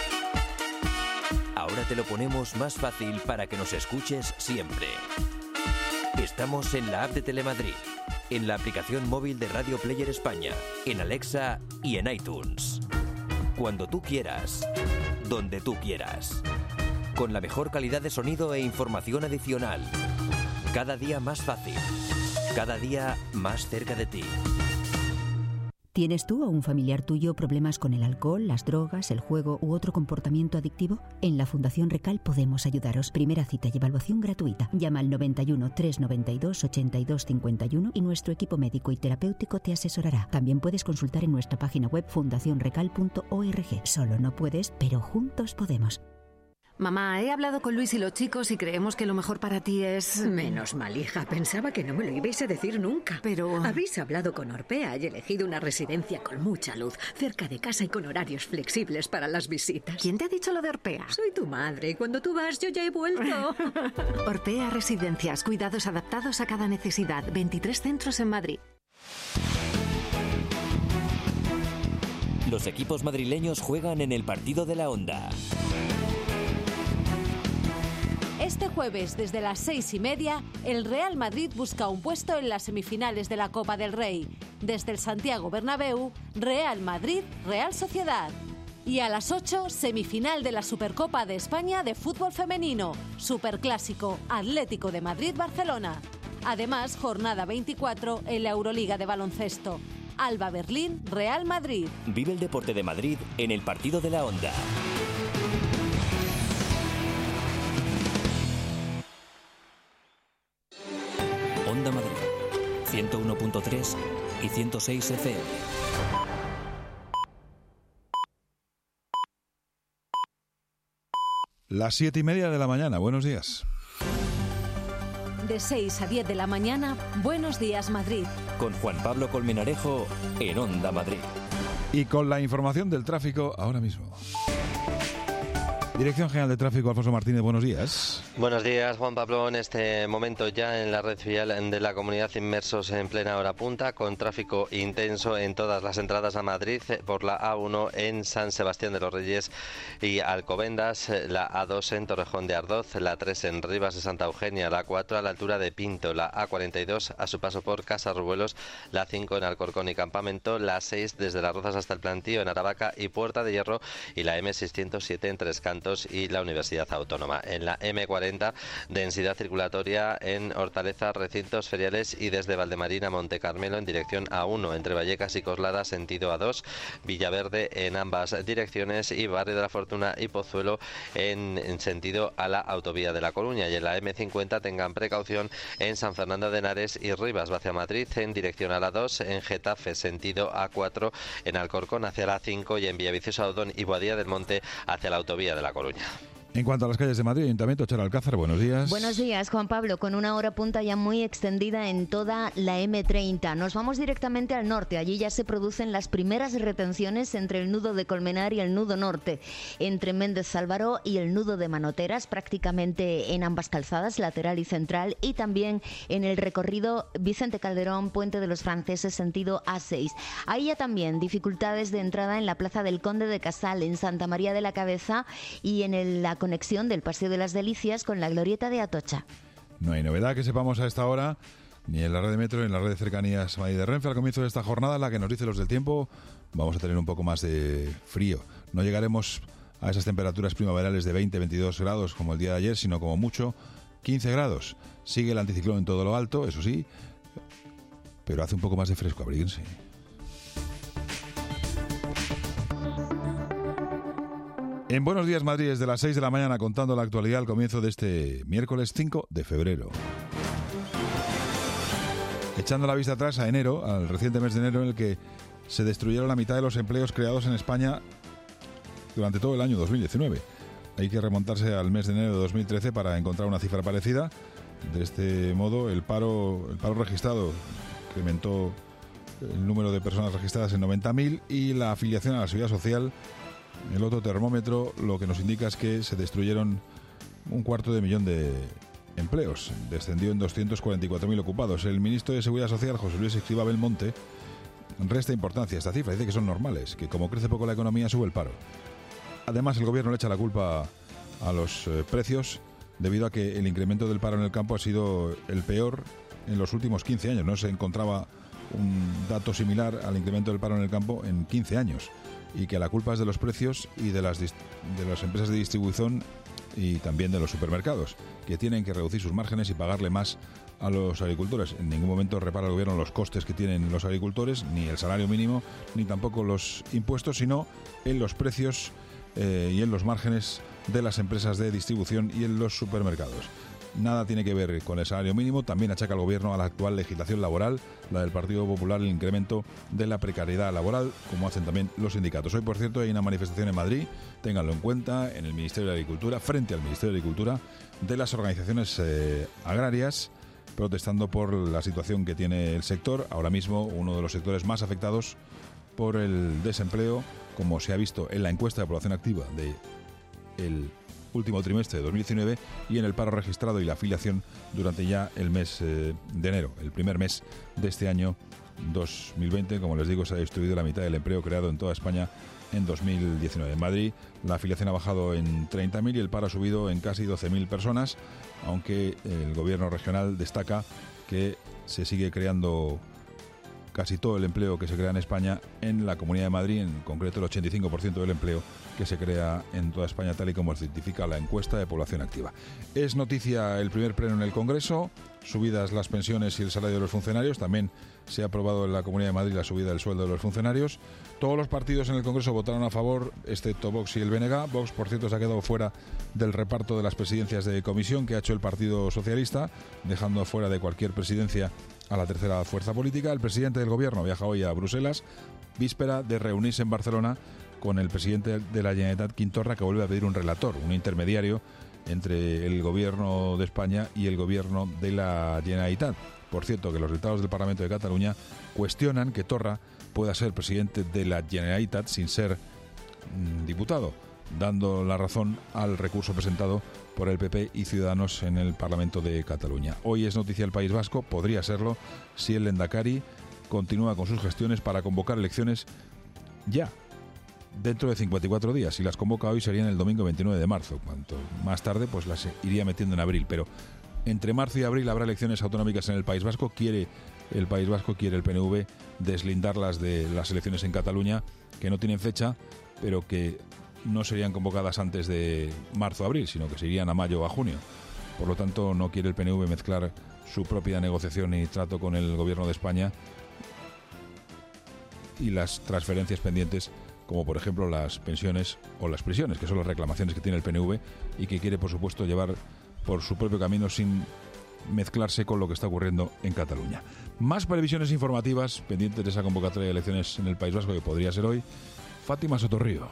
Ahora te lo ponemos más fácil para que nos escuches siempre. Estamos en la app de Telemadrid, en la aplicación móvil de Radio Player España, en Alexa y en iTunes. Cuando tú quieras, donde tú quieras. Con la mejor calidad de sonido e información adicional. Cada día más fácil. Cada día más cerca de ti. ¿Tienes tú o un familiar tuyo problemas con el alcohol, las drogas, el juego u otro comportamiento adictivo? En la Fundación Recal podemos ayudaros. Primera cita y evaluación gratuita. Llama al noventa y uno, trescientos noventa y dos, ochenta y dos cincuenta y uno y nuestro equipo médico y terapéutico te asesorará. También puedes consultar en nuestra página web fundación recal punto org. Solo no puedes, pero juntos podemos. Mamá, he hablado con Luis y los chicos y creemos que lo mejor para ti es... Menos mal, hija. Pensaba que no me lo ibais a decir nunca. Pero... Habéis hablado con Orpea y elegido una residencia con mucha luz, cerca de casa y con horarios flexibles para las visitas. ¿Quién te ha dicho lo de Orpea? Soy tu madre y cuando tú vas yo ya he vuelto. Orpea Residencias. Cuidados adaptados a cada necesidad. veintitrés centros en Madrid. Los equipos madrileños juegan en el partido de la Onda. Este jueves, desde las seis y media, el Real Madrid busca un puesto en las semifinales de la Copa del Rey. Desde el Santiago Bernabéu, Real Madrid-Real Sociedad. Y a las ocho, semifinal de la Supercopa de España de fútbol femenino. Superclásico, Atlético de Madrid-Barcelona. Además, jornada veinticuatro en la Euroliga de baloncesto. Alba Berlín, Real Madrid. Vive el deporte de Madrid en el partido de la Onda. Onda Madrid, ciento uno punto tres y ciento seis F M. Las siete y media de la mañana, buenos días. De seis a diez de la mañana, Buenos Días Madrid. Con Juan Pablo Colmenarejo en Onda Madrid. Y con la información del tráfico ahora mismo. Dirección General de Tráfico, Alfonso Martínez, buenos días. Buenos días, Juan Pablo. En este momento ya en la red vial de la comunidad inmersos en plena hora punta, con tráfico intenso en todas las entradas a Madrid, por la A uno en San Sebastián de los Reyes y Alcobendas, la A dos en Torrejón de Ardoz, la tres en Rivas de Santa Eugenia, la cuatro a la altura de Pinto, la A cuarenta y dos a su paso por Casarruelos, la cinco en Alcorcón y Campamento, la seis desde Las Rozas hasta el Plantío en Aravaca y Puerta de Hierro, y la M seiscientos siete en Tres Cantos y la Universidad Autónoma. En la M cuarenta, densidad circulatoria en Hortaleza, recintos feriales y desde Valdemarina a Monte Carmelo en dirección A uno, entre Vallecas y Coslada sentido A dos, Villaverde en ambas direcciones y Barrio de la Fortuna y Pozuelo en, en sentido a la autovía de La Coruña. Y en la M cincuenta tengan precaución en San Fernando de Henares y Rivas hacia Madrid en dirección a la dos, en Getafe sentido A cuatro, en Alcorcón hacia la cinco y en Villaviciosa, Odón y Boadilla del Monte hacia la autovía de La Coruña. En cuanto a las calles de Madrid, Ayuntamiento, Charo Alcázar, buenos días. Buenos días, Juan Pablo, con una hora punta ya muy extendida en toda la M treinta. Nos vamos directamente al norte. Allí ya se producen las primeras retenciones entre el nudo de Colmenar y el nudo norte, entre Méndez Álvaro y el nudo de Manoteras, prácticamente en ambas calzadas, lateral y central, y también en el recorrido Vicente Calderón, Puente de los Franceses, sentido A seis. Ahí ya también dificultades de entrada en la Plaza del Conde de Casal, en Santa María de la Cabeza y en el, la conexión del Paseo de las Delicias con la Glorieta de Atocha. No hay novedad que sepamos a esta hora, ni en la red de metro, ni en la red de cercanías Madrid de Renfe. Al comienzo de esta jornada, la que nos dice los del tiempo, vamos a tener un poco más de frío. No llegaremos a esas temperaturas primaverales de veinte a veintidós grados como el día de ayer, sino como mucho quince grados. Sigue el anticiclón en todo lo alto, eso sí, pero hace un poco más de fresco, abríguense. En Buenos Días Madrid, desde las seis de la mañana, contando la actualidad al comienzo de este miércoles cinco de febrero. Echando la vista atrás a enero, al reciente mes de enero en el que se destruyeron la mitad de los empleos creados en España durante todo el año dos mil diecinueve. Hay que remontarse al mes de enero de dos mil trece para encontrar una cifra parecida. De este modo, el paro, el paro registrado incrementó el número de personas registradas en noventa mil y la afiliación a la Seguridad Social, el otro termómetro, lo que nos indica es que se destruyeron un cuarto de millón de empleos. Descendió en doscientos cuarenta y cuatro mil ocupados. El ministro de Seguridad Social, José Luis Escrivá Belmonte, resta importancia a esta cifra. Dice que son normales, que como crece poco la economía, sube el paro. Además, el gobierno le echa la culpa a los eh, precios debido a que el incremento del paro en el campo ha sido el peor en los últimos quince años. No se encontraba un dato similar al incremento del paro en el campo en quince años. Y que la culpa es de los precios y de las, de las empresas de distribución y también de los supermercados, que tienen que reducir sus márgenes y pagarle más a los agricultores. En ningún momento repara el gobierno los costes que tienen los agricultores, ni el salario mínimo, ni tampoco los impuestos, sino en los precios eh, y en los márgenes de las empresas de distribución y en los supermercados. nada tiene que ver con el salario mínimo. También achaca al Gobierno a la actual legislación laboral, la del Partido Popular, el incremento de la precariedad laboral, como hacen también los sindicatos. Hoy, por cierto, hay una manifestación en Madrid, ténganlo en cuenta, en el Ministerio de Agricultura, frente al Ministerio de Agricultura, de las organizaciones eh, agrarias, protestando por la situación que tiene el sector, ahora mismo uno de los sectores más afectados por el desempleo, como se ha visto en la encuesta de población activa del último trimestre de dos mil diecinueve, y en el paro registrado y la afiliación durante ya el mes eh, de enero, el primer mes de este año dos mil veinte. Como les digo, se ha destruido la mitad del empleo creado en toda España en dos mil diecinueve. En Madrid la afiliación ha bajado en treinta mil y el paro ha subido en casi doce mil personas, aunque el Gobierno regional destaca que se sigue creando casi todo el empleo que se crea en España en la Comunidad de Madrid, en concreto el ochenta y cinco por ciento del empleo que se crea en toda España, tal y como certifica la encuesta de población activa. Es noticia el primer pleno en el Congreso, subidas las pensiones y el salario de los funcionarios. También se ha aprobado en la Comunidad de Madrid la subida del sueldo de los funcionarios. Todos los partidos en el Congreso votaron a favor, excepto Vox y el B N G. Vox, por cierto, se ha quedado fuera del reparto de las presidencias de comisión que ha hecho el Partido Socialista, dejando fuera de cualquier presidencia a la tercera fuerza política. El presidente del Gobierno viaja hoy a Bruselas, víspera de reunirse en Barcelona con el presidente de la Generalitat, Quim Torra, que vuelve a pedir un relator, un intermediario entre el Gobierno de España y el Gobierno de la Generalitat. Por cierto, que los diputados del Parlamento de Cataluña cuestionan que Torra pueda ser presidente de la Generalitat sin ser mmm, diputado, dando la razón al recurso presentado por el P P y Ciudadanos en el Parlamento de Cataluña. Hoy es noticia el País Vasco, podría serlo si el Lehendakari continúa con sus gestiones para convocar elecciones ya, dentro de cincuenta y cuatro días. Si las convoca hoy serían el domingo veintinueve de marzo. Cuanto más tarde, pues las iría metiendo en abril. Pero entre marzo y abril habrá elecciones autonómicas en el País Vasco. Quiere el País Vasco, quiere el P N V deslindarlas de las elecciones en Cataluña, que no tienen fecha, pero que no serían convocadas antes de marzo o abril, sino que se irían a mayo o a junio. Por lo tanto, no quiere el P N V mezclar su propia negociación y trato con el Gobierno de España y las transferencias pendientes, como por ejemplo las pensiones o las prisiones, que son las reclamaciones que tiene el P N V y que quiere, por supuesto, llevar por su propio camino sin mezclarse con lo que está ocurriendo en Cataluña. Más previsiones informativas pendientes de esa convocatoria de elecciones en el País Vasco, que podría ser hoy. Fátima Sotorrío.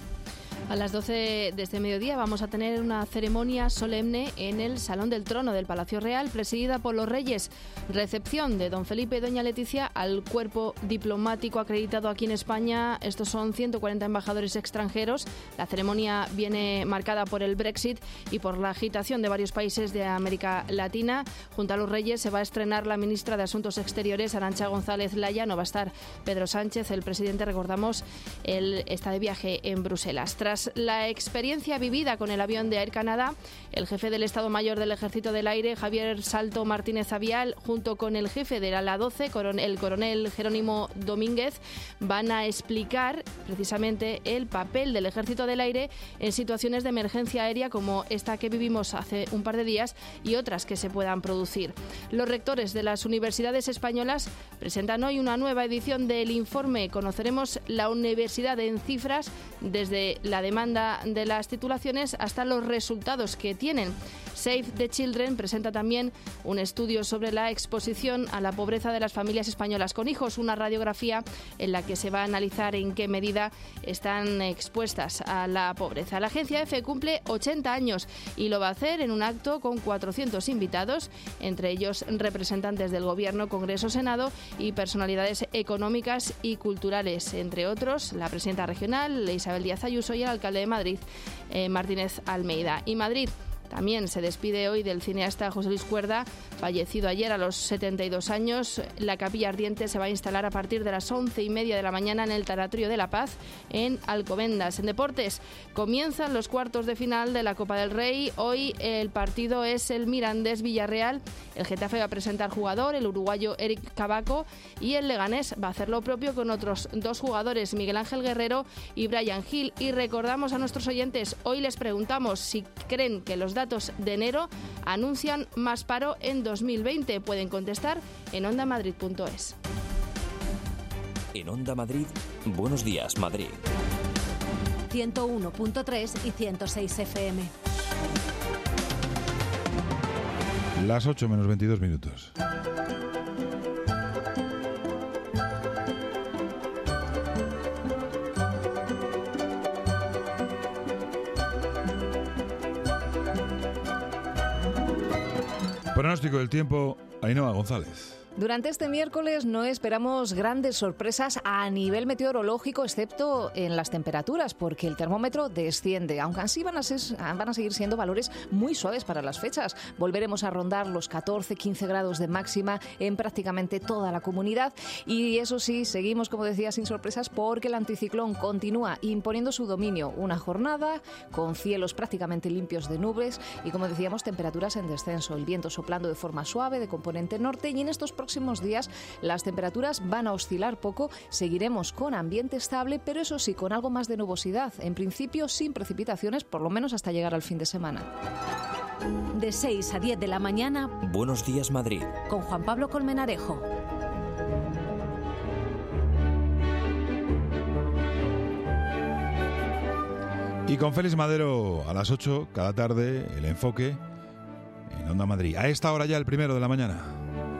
A las doce de este mediodía vamos a tener una ceremonia solemne en el Salón del Trono del Palacio Real, presidida por los Reyes. Recepción de don Felipe y doña Leticia al cuerpo diplomático acreditado aquí en España. Estos son ciento cuarenta embajadores extranjeros. La ceremonia viene marcada por el Brexit y por la agitación de varios países de América Latina. Junto a los Reyes se va a estrenar la ministra de Asuntos Exteriores, Arantxa González Laya. No va a estar Pedro Sánchez, el presidente, recordamos, él está de viaje en Bruselas. Tras la experiencia vivida con el avión de Air Canada, el jefe del Estado Mayor del Ejército del Aire, Javier Salto Martínez Avial, junto con el jefe de la doce, el coronel Jerónimo Domínguez, van a explicar precisamente el papel del Ejército del Aire en situaciones de emergencia aérea como esta que vivimos hace un par de días y otras que se puedan producir. Los rectores de las universidades españolas presentan hoy una nueva edición del informe. Conoceremos la universidad en cifras, desde la demanda de las titulaciones hasta los resultados que tienen. Save the Children presenta también un estudio sobre la exposición a la pobreza de las familias españolas con hijos, una radiografía en la que se va a analizar en qué medida están expuestas a la pobreza. La agencia EFE cumple ochenta años y lo va a hacer en un acto con cuatrocientos invitados, entre ellos representantes del Gobierno, Congreso, Senado y personalidades económicas y culturales, entre otros la presidenta regional, Isabel Díaz Ayuso, y el alcalde de Madrid, eh, Martínez Almeida. Y Madrid también se despide hoy del cineasta José Luis Cuerda, fallecido ayer a los setenta y dos años. La capilla ardiente se va a instalar a partir de las once y media de la mañana en el Tanatorio de la Paz, en Alcobendas. En deportes, comienzan los cuartos de final de la Copa del Rey. Hoy el partido es el Mirandés-Villarreal. El Getafe va a presentar jugador, el uruguayo Eric Cabaco, y el Leganés va a hacer lo propio con otros dos jugadores, Miguel Ángel Guerrero y Brian Gil. Y recordamos a nuestros oyentes, hoy les preguntamos si creen que los datos de enero anuncian más paro en dos mil veinte. Pueden contestar en onda madrid punto es. En Onda Madrid, Buenos Días, Madrid. ciento uno punto tres y ciento seis F M. Las ocho menos veintidós minutos. Pronóstico del tiempo, Ainhoa González. Durante este miércoles no esperamos grandes sorpresas a nivel meteorológico, excepto en las temperaturas, porque el termómetro desciende, aunque así van a, ser, van a seguir siendo valores muy suaves para las fechas. Volveremos a rondar los catorce quince grados de máxima en prácticamente toda la comunidad y eso sí, seguimos, como decía, sin sorpresas porque el anticiclón continúa imponiendo su dominio. Una jornada con cielos prácticamente limpios de nubes y, como decíamos, temperaturas en descenso. El viento soplando de forma suave de componente norte y en estos próximos días las temperaturas van a oscilar poco, seguiremos con ambiente estable, pero eso sí, con algo más de nubosidad, en principio sin precipitaciones, por lo menos hasta llegar al fin de semana. De seis a diez de la mañana, Buenos Días Madrid, con Juan Pablo Colmenarejo. Y con Félix Madero a las ocho, cada tarde, el enfoque en Onda Madrid. A esta hora ya el primero de la mañana.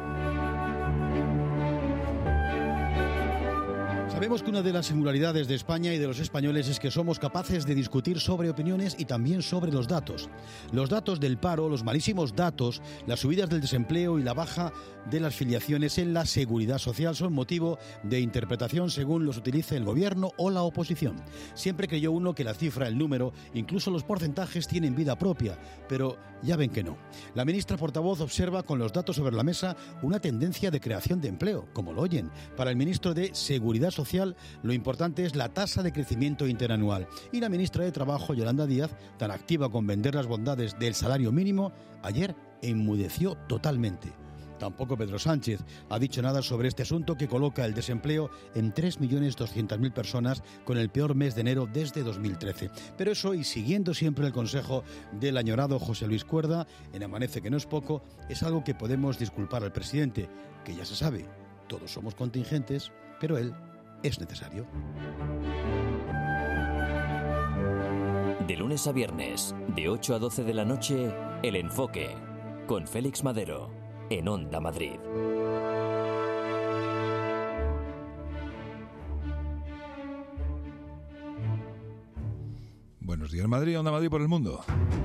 Sabemos que una de las singularidades de España y de los españoles es que somos capaces de discutir sobre opiniones y también sobre los datos. Los datos del paro, los malísimos datos, las subidas del desempleo y la baja de las filiaciones en la seguridad social son motivo de interpretación según los utilice el gobierno o la oposición. Siempre creyó uno que la cifra, el número, incluso los porcentajes tienen vida propia, pero ya ven que no. La ministra portavoz observa con los datos sobre la mesa una tendencia de creación de empleo, como lo oyen. Para el ministro de Seguridad Social, lo importante es la tasa de crecimiento interanual. Y la ministra de Trabajo, Yolanda Díaz, tan activa con vender las bondades del salario mínimo, ayer enmudeció totalmente. Tampoco Pedro Sánchez ha dicho nada sobre este asunto que coloca el desempleo en tres millones doscientas mil personas con el peor mes de enero desde dos mil trece. Pero eso, y siguiendo siempre el consejo del añorado José Luis Cuerda, en Amanece que no es poco, es algo que podemos disculpar al presidente, que ya se sabe, todos somos contingentes, pero él es necesario. De lunes a viernes, de ocho a doce de la noche, El Enfoque, con Félix Madero, en Onda Madrid. Buenos días Madrid, Onda Madrid por el mundo.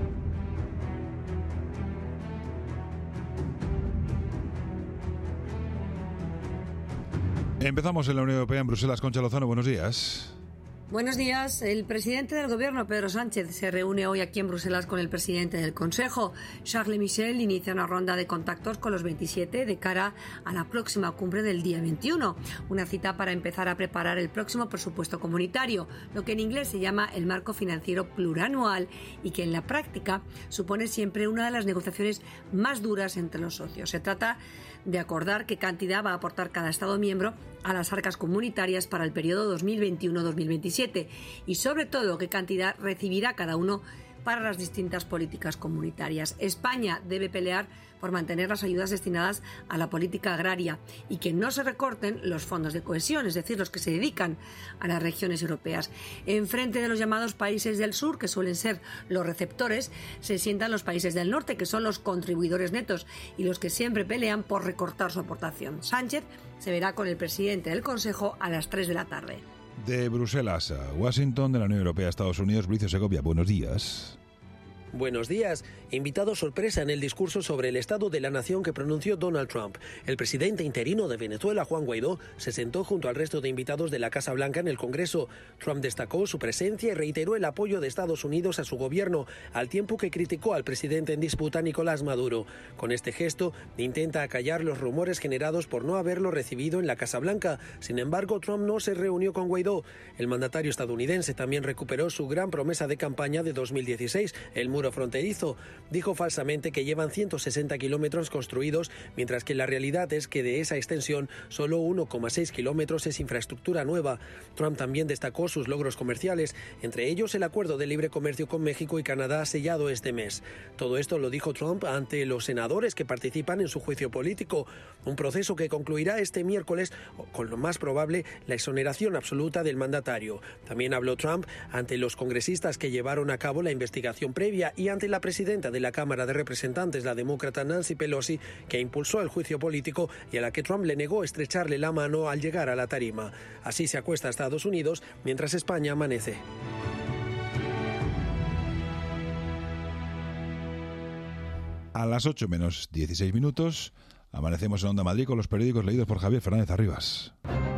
Empezamos en la Unión Europea, en Bruselas. Concha Lozano, buenos días. Buenos días. El presidente del Gobierno, Pedro Sánchez, se reúne hoy aquí en Bruselas con el presidente del Consejo. Charles Michel inicia una ronda de contactos con los veintisiete de cara a la próxima cumbre del día veintiuno. Una cita para empezar a preparar el próximo presupuesto comunitario, lo que en inglés se llama el marco financiero plurianual y que en la práctica supone siempre una de las negociaciones más duras entre los socios. Se trata de acordar qué cantidad va a aportar cada Estado miembro a las arcas comunitarias para el periodo dos mil veintiuno a dos mil veintisiete y, sobre todo, qué cantidad recibirá cada uno para las distintas políticas comunitarias. España debe pelear por mantener las ayudas destinadas a la política agraria y que no se recorten los fondos de cohesión, es decir, los que se dedican a las regiones europeas. Enfrente de los llamados países del sur, que suelen ser los receptores, se sientan los países del norte, que son los contribuidores netos y los que siempre pelean por recortar su aportación. Sánchez se verá con el presidente del Consejo a las tres de la tarde. De Bruselas a Washington, de la Unión Europea a Estados Unidos, Bricio Segovia, buenos días. Buenos días. Invitado sorpresa en el discurso sobre el estado de la nación que pronunció Donald Trump. El presidente interino de Venezuela, Juan Guaidó, se sentó junto al resto de invitados de la Casa Blanca en el Congreso. Trump destacó su presencia y reiteró el apoyo de Estados Unidos a su gobierno, al tiempo que criticó al presidente en disputa, Nicolás Maduro. Con este gesto, intenta acallar los rumores generados por no haberlo recibido en la Casa Blanca. Sin embargo, Trump no se reunió con Guaidó. El mandatario estadounidense también recuperó su gran promesa de campaña de dos mil dieciséis, el muro fronterizo. Dijo falsamente que llevan ciento sesenta kilómetros construidos, mientras que la realidad es que de esa extensión solo uno coma seis kilómetros es infraestructura nueva. Trump también destacó sus logros comerciales, entre ellos el acuerdo de libre comercio con México y Canadá sellado este mes. Todo esto lo dijo Trump ante los senadores que participan en su juicio político, un proceso que concluirá este miércoles con lo más probable la exoneración absoluta del mandatario. También habló Trump ante los congresistas que llevaron a cabo la investigación previa Italia y ante la presidenta de la Cámara de Representantes, la demócrata Nancy Pelosi, que impulsó el juicio político y a la que Trump le negó estrecharle la mano al llegar a la tarima. Así se acuesta Estados Unidos mientras España amanece. A las ocho menos dieciséis minutos, amanecemos en Onda Madrid con los periódicos leídos por Javier Fernández Arribas.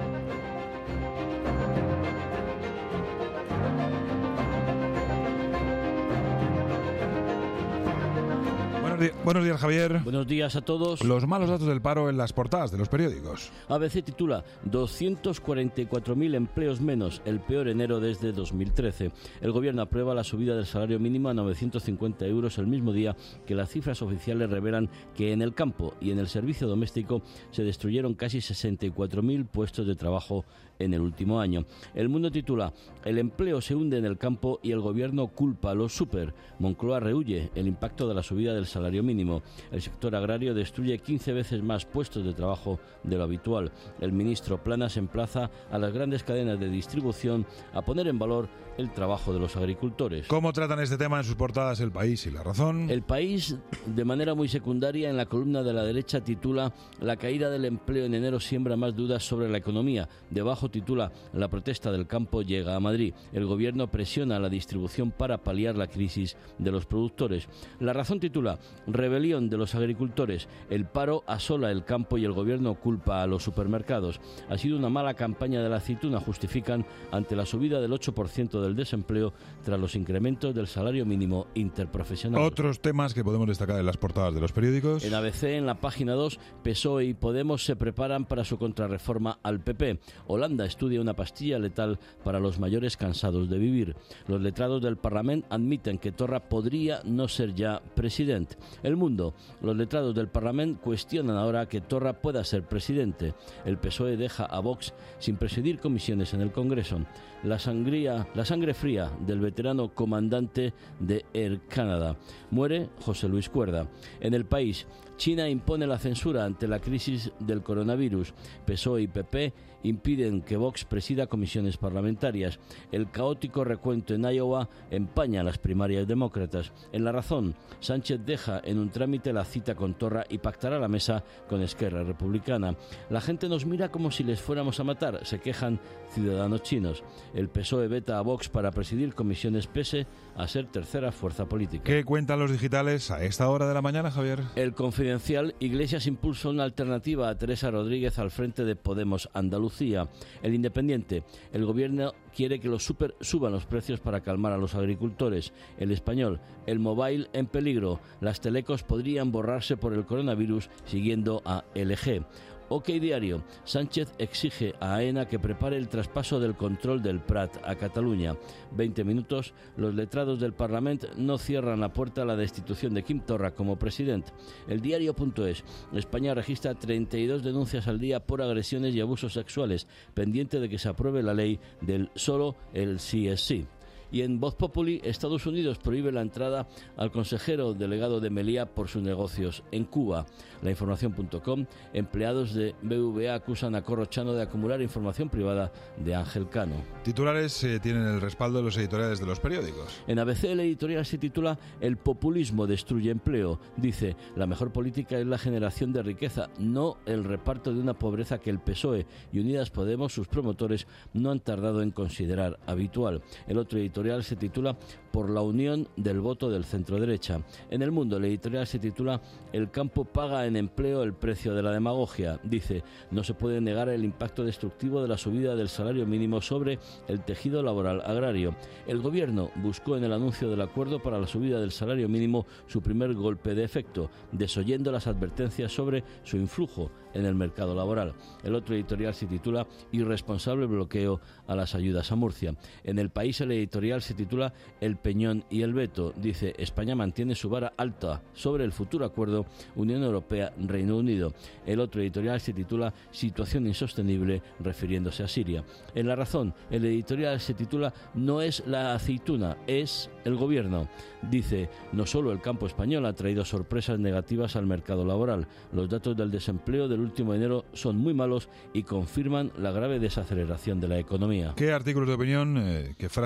Buenos días, Javier. Buenos días a todos. Los malos datos del paro en las portadas de los periódicos. A B C titula doscientos cuarenta y cuatro mil empleos menos, el peor enero desde dos mil trece. El gobierno aprueba la subida del salario mínimo a novecientos cincuenta euros el mismo día que las cifras oficiales revelan que en el campo y en el servicio doméstico se destruyeron casi sesenta y cuatro mil puestos de trabajo en el último año. El Mundo titula el empleo se hunde en el campo y el gobierno culpa a los súper. Moncloa rehúye el impacto de la subida del salario mínimo. El sector agrario destruye quince veces más puestos de trabajo de lo habitual. El ministro Planas emplaza a las grandes cadenas de distribución a poner en valor el trabajo de los agricultores. ¿Cómo tratan este tema en sus portadas El País y La Razón? El País, de manera muy secundaria, en la columna de la derecha titula la caída del empleo en enero siembra más dudas sobre la economía. Debajo titula la protesta del campo llega a Madrid. El gobierno presiona a la distribución para paliar la crisis de los productores. La Razón titula rebelión de los agricultores. El paro asola el campo y el gobierno culpa a los supermercados. Ha sido una mala campaña de la aceituna, justifican ante la subida del ocho por ciento del desempleo tras los incrementos del salario mínimo interprofesional. Otros temas que podemos destacar en las portadas de los periódicos. En A B C, en la página dos, P S O E y Podemos se preparan para su contrarreforma al P P. Holanda estudia una pastilla letal para los mayores cansados de vivir. Los letrados del Parlamento admiten que Torra podría no ser ya presidente. El Mundo. Los letrados del Parlamento cuestionan ahora que Torra pueda ser presidente. El P S O E deja a Vox sin presidir comisiones en el Congreso. La sangría, la sangre fría del veterano comandante de Air Canada. Muere José Luis Cuerda. En El País, China impone la censura ante la crisis del coronavirus. P S O E y P P impiden que Vox presida comisiones parlamentarias. El caótico recuento en Iowa empaña las primarias demócratas. En La Razón, Sánchez deja en un trámite la cita con Torra y pactará la mesa con Esquerra Republicana. La gente nos mira como si les fuéramos a matar, se quejan ciudadanos chinos. El P S O E veta a Vox para presidir comisiones pese a ser tercera fuerza política. ¿Qué cuentan los digitales a esta hora de la mañana, Javier? El Confidencial, Iglesias impulsa una alternativa a Teresa Rodríguez al frente de Podemos Andalucía. El Independiente, el gobierno quiere que los súper suban los precios para calmar a los agricultores. El Español, el móvil en peligro. Las telecos podrían borrarse por el coronavirus siguiendo a L G. OK Diario, Sánchez exige a AENA que prepare el traspaso del control del Prat a Cataluña. veinte minutos, los letrados del Parlamento no cierran la puerta a la destitución de Quim Torra como presidente. El Diario.es, España registra treinta y dos denuncias al día por agresiones y abusos sexuales, pendiente de que se apruebe la ley del solo el sí es sí. Y en Voz Populi, Estados Unidos prohíbe la entrada al consejero delegado de Meliá por sus negocios en Cuba. La información punto com, empleados de B B V A acusan a Corrochano de acumular información privada de Ángel Cano. Titulares eh, tienen el respaldo de los editoriales de los periódicos. En A B C el editorial se titula El populismo destruye empleo. Dice, la mejor política es la generación de riqueza, no el reparto de una pobreza que el P S O E y Unidas Podemos, sus promotores, no han tardado en considerar habitual. El otro editorial se titula Por la unión del voto del centro-derecha. En El Mundo, el editorial se titula El campo paga en empleo el precio de la demagogia. Dice, no se puede negar el impacto destructivo de la subida del salario mínimo sobre el tejido laboral agrario. El gobierno buscó en el anuncio del acuerdo para la subida del salario mínimo su primer golpe de efecto, desoyendo las advertencias sobre su influjo en el mercado laboral. El otro editorial se titula Irresponsable bloqueo a las ayudas a Murcia. En El País, el editorial se titula El Peñón y el veto. Dice, España mantiene su vara alta sobre el futuro acuerdo Unión Europea-Reino Unido. El otro editorial se titula Situación insostenible, refiriéndose a Siria. En La Razón, el editorial se titula No es la aceituna, es el gobierno. Dice, no solo el campo español ha traído sorpresas negativas al mercado laboral. Los datos del desempleo del último enero son muy malos y confirman la grave desaceleración de la economía. ¿Qué artículos de opinión, eh, qué frases no se pueden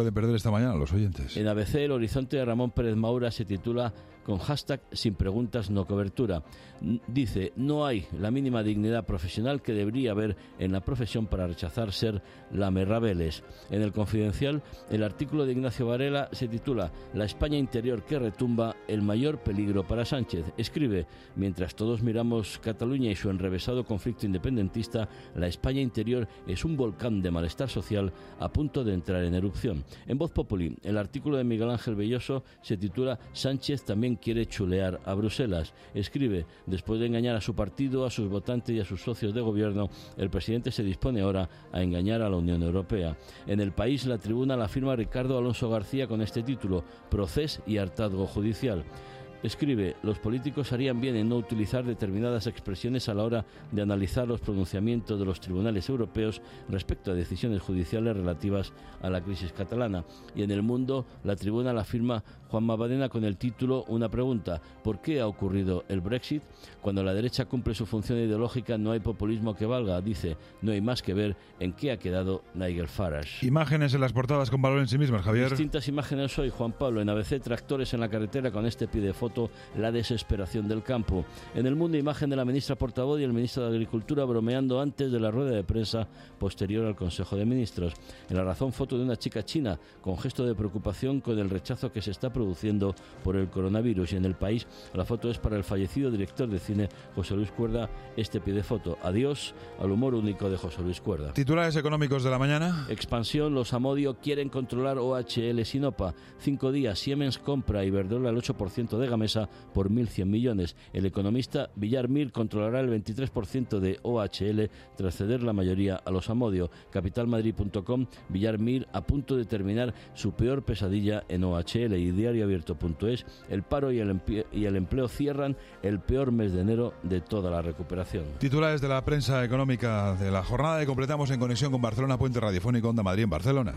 pueden perder esta mañana los oyentes. En A B C, el horizonte de Ramón Pérez Maura se titula con hashtag sin preguntas no cobertura. Dice, no hay la mínima dignidad profesional que debería haber en la profesión para rechazar ser lamerrabeles. En El Confidencial, el artículo de Ignacio Varela se titula La España interior que retumba, el mayor peligro para Sánchez. Escribe, mientras todos miramos Cataluña y su enrevesado conflicto independentista, la España interior es un volcán de malestar social a punto de entrar en erupción. En Voz Populi, el artículo de Miguel Ángel Belloso se titula Sánchez también quiere chulear a Bruselas. Escribe, después de engañar a su partido, a sus votantes y a sus socios de gobierno, el presidente se dispone ahora a engañar a la Unión Europea. En El País, la tribuna la firma Ricardo Alonso García con este título, Procés y hartazgo judicial. Escribe, los políticos harían bien en no utilizar determinadas expresiones a la hora de analizar los pronunciamientos de los tribunales europeos respecto a decisiones judiciales relativas a la crisis catalana. Y en El Mundo, la tribuna la firma Juanma Badena con el título Una pregunta, ¿por qué ha ocurrido el Brexit? Cuando la derecha cumple su función ideológica no hay populismo que valga, dice, no hay más que ver en qué ha quedado Nigel Farage. Imágenes en las portadas con valor en sí mismas, Javier. Distintas imágenes hoy, Juan Pablo. En A B C, tractores en la carretera con este pie de foto, la desesperación del campo. En El Mundo, imagen de la ministra portavoz y el ministro de Agricultura bromeando antes de la rueda de prensa posterior al Consejo de Ministros. En La Razón, foto de una chica china con gesto de preocupación con el rechazo que se está produciendo por el coronavirus. Y en El País, la foto es para el fallecido director de cine José Luis Cuerda, este pie de foto. Adiós al humor único de José Luis Cuerda. Titulares económicos de la mañana. Expansión, los Amodio quieren controlar O H L Sinopa. Cinco días, Siemens compra Iberdrola al ocho por ciento de Gamesa por mil cien millones. El economista Villar Mir controlará el veintitrés por ciento de O H L tras ceder la mayoría a los Amodio. capital madrid punto com, Villar Mir a punto de terminar su peor pesadilla en O H L. Y diario abierto punto es, el paro y el, empleo, y el empleo cierran el peor mes de enero de toda la recuperación. Titulares de la prensa económica de la jornada que completamos en conexión con Barcelona, Puente Radiofónico Onda Madrid en Barcelona.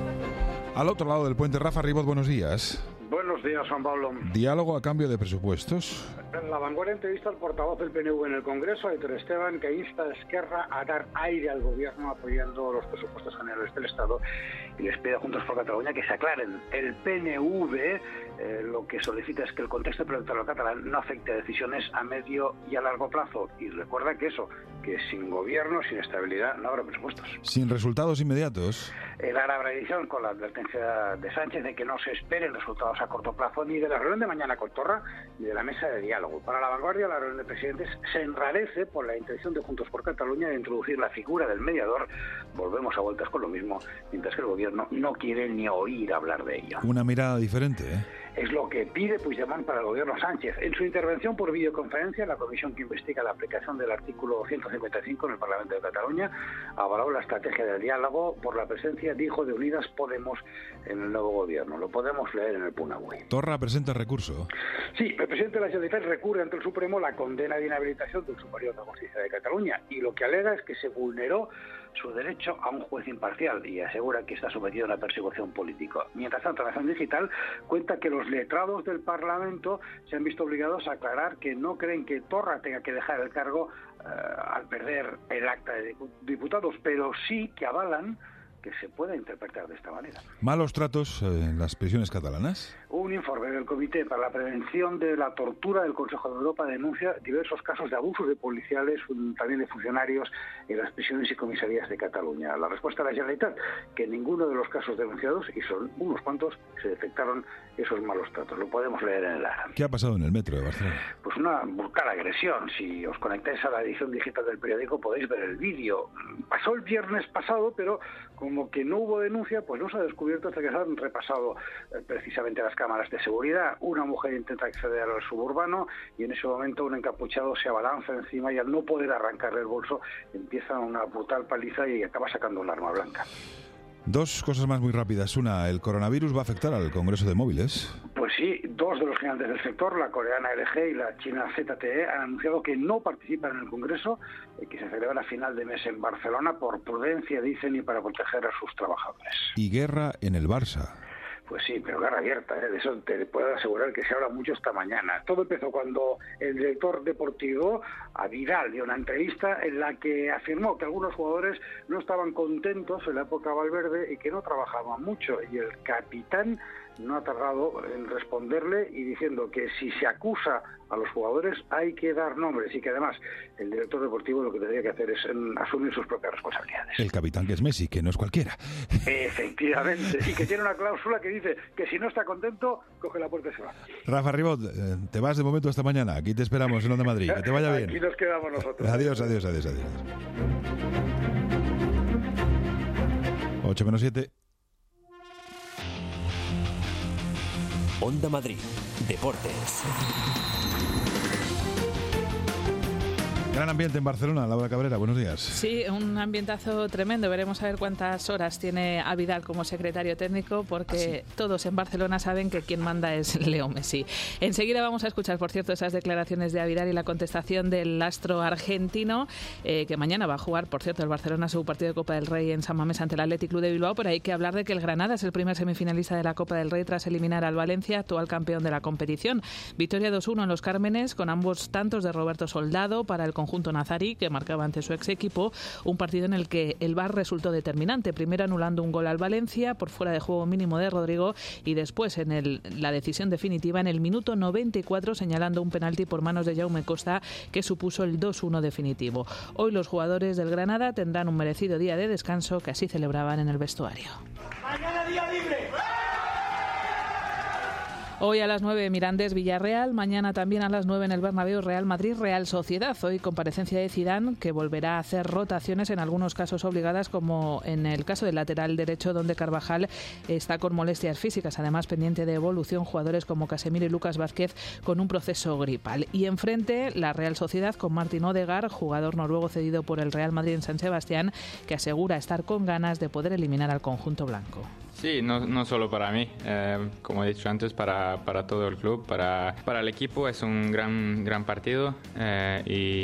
Al otro lado del puente, Rafa Ribot, buenos días. Buenos días, Juan Pablo. ¿Diálogo a cambio de presupuestos? En La Vanguardia entrevista al portavoz del P N V en el Congreso, Aitor Esteban, que insta a Esquerra a dar aire al gobierno apoyando los presupuestos generales del Estado y les pide a Juntos por Cataluña que se aclaren. El P N V eh, lo que solicita es que el contexto electoral catalán no afecte a decisiones a medio y a largo plazo. Y recuerda que eso, que sin gobierno, sin estabilidad, no habrá presupuestos. Sin resultados inmediatos. El Árabe edición con la advertencia de Sánchez de que no se esperen resultados a corto plazo ni de la reunión de mañana con Torra ni de la mesa de diálogo. Para La Vanguardia, la reunión de presidentes se enrarece por la intención de Juntos por Cataluña de introducir la figura del mediador. Volvemos a vueltas con lo mismo, mientras que el gobierno no quiere ni oír hablar de ello. Una mirada diferente, ¿eh? Es lo que pide Puigdemont para el gobierno Sánchez. En su intervención por videoconferencia, la comisión que investiga la aplicación del artículo ciento cincuenta y cinco en el Parlamento de Cataluña avaló la estrategia del diálogo por la presencia, dijo, de Unidas Podemos en el nuevo gobierno. Lo podemos leer en el Punt Avui. Torra presenta recurso. Sí, el presidente de la Generalitat recurre ante el Supremo la condena de inhabilitación del Superior de Justicia de Cataluña y lo que alega es que se vulneró su derecho a un juez imparcial y asegura que está sometido a una persecución política. Mientras tanto, Nación Digital cuenta que los letrados del Parlamento se han visto obligados a aclarar que no creen que Torra tenga que dejar el cargo eh, al perder el acta de diputados, pero sí que avalan que se pueda interpretar de esta manera. ¿Malos tratos en las prisiones catalanas? Un informe del Comité para la Prevención de la Tortura del Consejo de Europa denuncia diversos casos de abusos de policiales, también de funcionarios en las prisiones y comisarías de Cataluña. La respuesta de la Generalitat, que en ninguno de los casos denunciados, y son unos cuantos, se detectaron esos malos tratos. Lo podemos leer en el A R A. ¿Qué ha pasado en el metro de Barcelona? Pues una brutal agresión. Si os conectáis a la edición digital del periódico podéis ver el vídeo. Pasó el viernes pasado, pero como que no hubo denuncia, pues no se ha descubierto hasta que se han repasado eh, precisamente las cámaras de seguridad. Una mujer intenta acceder al suburbano y en ese momento un encapuchado se abalanza encima y al no poder arrancarle el bolso empieza una brutal paliza y acaba sacando un arma blanca. Dos cosas más muy rápidas. Una, ¿el coronavirus va a afectar al Congreso de Móviles? Pues sí, dos de los gigantes del sector, la coreana L G y la china Z T E, han anunciado que no participan en el Congreso, eh, que se celebra a final de mes en Barcelona por prudencia, dicen, y para proteger a sus trabajadores. Y guerra en el Barça. Pues sí, pero guerra abierta, ¿eh? De eso te puedo asegurar que se habla mucho esta mañana. Todo empezó cuando el director deportivo, a Vidal, dio una entrevista en la que afirmó que algunos jugadores no estaban contentos en la época Valverde y que no trabajaban mucho. Y el capitán no ha tardado en responderle y diciendo que si se acusa a los jugadores hay que dar nombres y que además el director deportivo lo que tendría que hacer es en, asumir sus propias responsabilidades. El capitán que es Messi, que no es cualquiera. Efectivamente, y que tiene una cláusula que dice que si no está contento, coge la puerta y se va. Rafa Ribot, eh, te vas de momento esta mañana. Aquí te esperamos en Onda Madrid. Que te vaya bien. Aquí nos quedamos nosotros. Adiós, adiós, adiós, adiós. ocho menos siete. Onda Madrid, Deportes. Gran ambiente en Barcelona, Laura Cabrera, buenos días. Sí, un ambientazo tremendo. Veremos a ver cuántas horas tiene a Vidal como secretario técnico, porque ¿Ah, sí? todos en Barcelona saben que quien manda es Leo Messi. Enseguida vamos a escuchar, por cierto, esas declaraciones de Vidal y la contestación del astro argentino, eh, que mañana va a jugar, por cierto, el Barcelona su partido de Copa del Rey en San Mamés ante el Athletic Club de Bilbao, pero hay que hablar de que el Granada es el primer semifinalista de la Copa del Rey tras eliminar al Valencia, actual campeón de la competición. Victoria dos uno en Los Cármenes, con ambos tantos de Roberto Soldado para el conjunto nazarí, que marcaba ante su ex equipo, un partido en el que el V A R resultó determinante, primero anulando un gol al Valencia por fuera de juego mínimo de Rodrigo y después en el, la decisión definitiva en el minuto noventa y cuatro señalando un penalti por manos de Jaume Costa que supuso el dos uno definitivo. Hoy los jugadores del Granada tendrán un merecido día de descanso que así celebraban en el vestuario. Mañana día libre. Hoy a las nueve Mirandés Villarreal, mañana también a las nueve en el Bernabéu Real Madrid Real Sociedad. Hoy comparecencia de Zidane, que volverá a hacer rotaciones en algunos casos obligadas, como en el caso del lateral derecho, donde Carvajal está con molestias físicas, además pendiente de evolución, jugadores como Casemiro y Lucas Vázquez con un proceso gripal. Y enfrente la Real Sociedad con Martin Odegaard, jugador noruego cedido por el Real Madrid en San Sebastián, que asegura estar con ganas de poder eliminar al conjunto blanco. Sí, no, no solo para mí, eh, como he dicho antes, para, para todo el club, para, para el equipo es un gran, gran partido eh,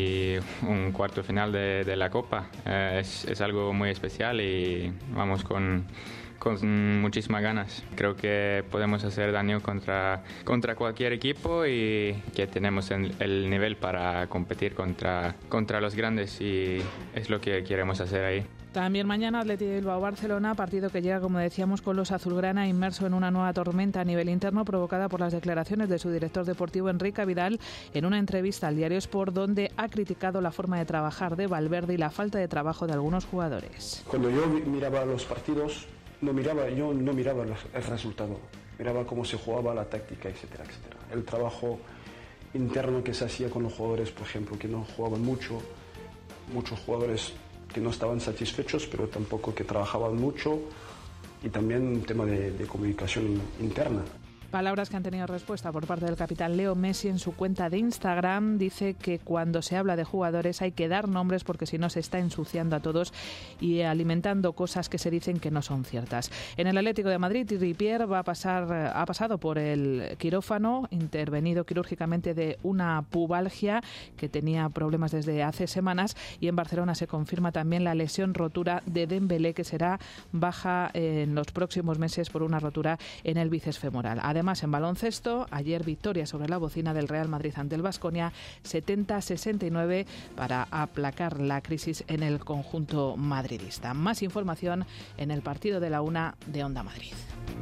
y un cuarto final de, de la Copa. Eh, es, es algo muy especial y vamos con, con muchísimas ganas. Creo que podemos hacer daño contra, contra cualquier equipo y que tenemos el, el nivel para competir contra, contra los grandes y es lo que queremos hacer ahí. También mañana Athletic Bilbao-Barcelona, partido que llega, como decíamos, con los azulgrana inmerso en una nueva tormenta a nivel interno provocada por las declaraciones de su director deportivo Enrique Vidal en una entrevista al diario Sport, donde ha criticado la forma de trabajar de Valverde y la falta de trabajo de algunos jugadores. Cuando yo miraba los partidos, no miraba, yo no miraba el resultado, miraba cómo se jugaba, la táctica, etcétera, etcétera. El trabajo interno que se hacía con los jugadores, por ejemplo, que no jugaban mucho, muchos jugadores que no estaban satisfechos, pero tampoco que trabajaban mucho, y también un tema de, de comunicación interna. Palabras que han tenido respuesta por parte del capitán Leo Messi en su cuenta de Instagram. Dice que cuando se habla de jugadores hay que dar nombres porque si no se está ensuciando a todos y alimentando cosas que se dicen que no son ciertas. En el Atlético de Madrid, Trippier va a pasar, ha pasado por el quirófano, intervenido quirúrgicamente de una pubalgia que tenía problemas desde hace semanas, y en Barcelona se confirma también la lesión rotura de Dembélé, que será baja en los próximos meses por una rotura en el bíceps femoral. Además, en baloncesto, ayer victoria sobre la bocina del Real Madrid ante el Baskonia, setenta a sesenta y nueve, para aplacar la crisis en el conjunto madridista. Más información en el partido de la una de Onda Madrid.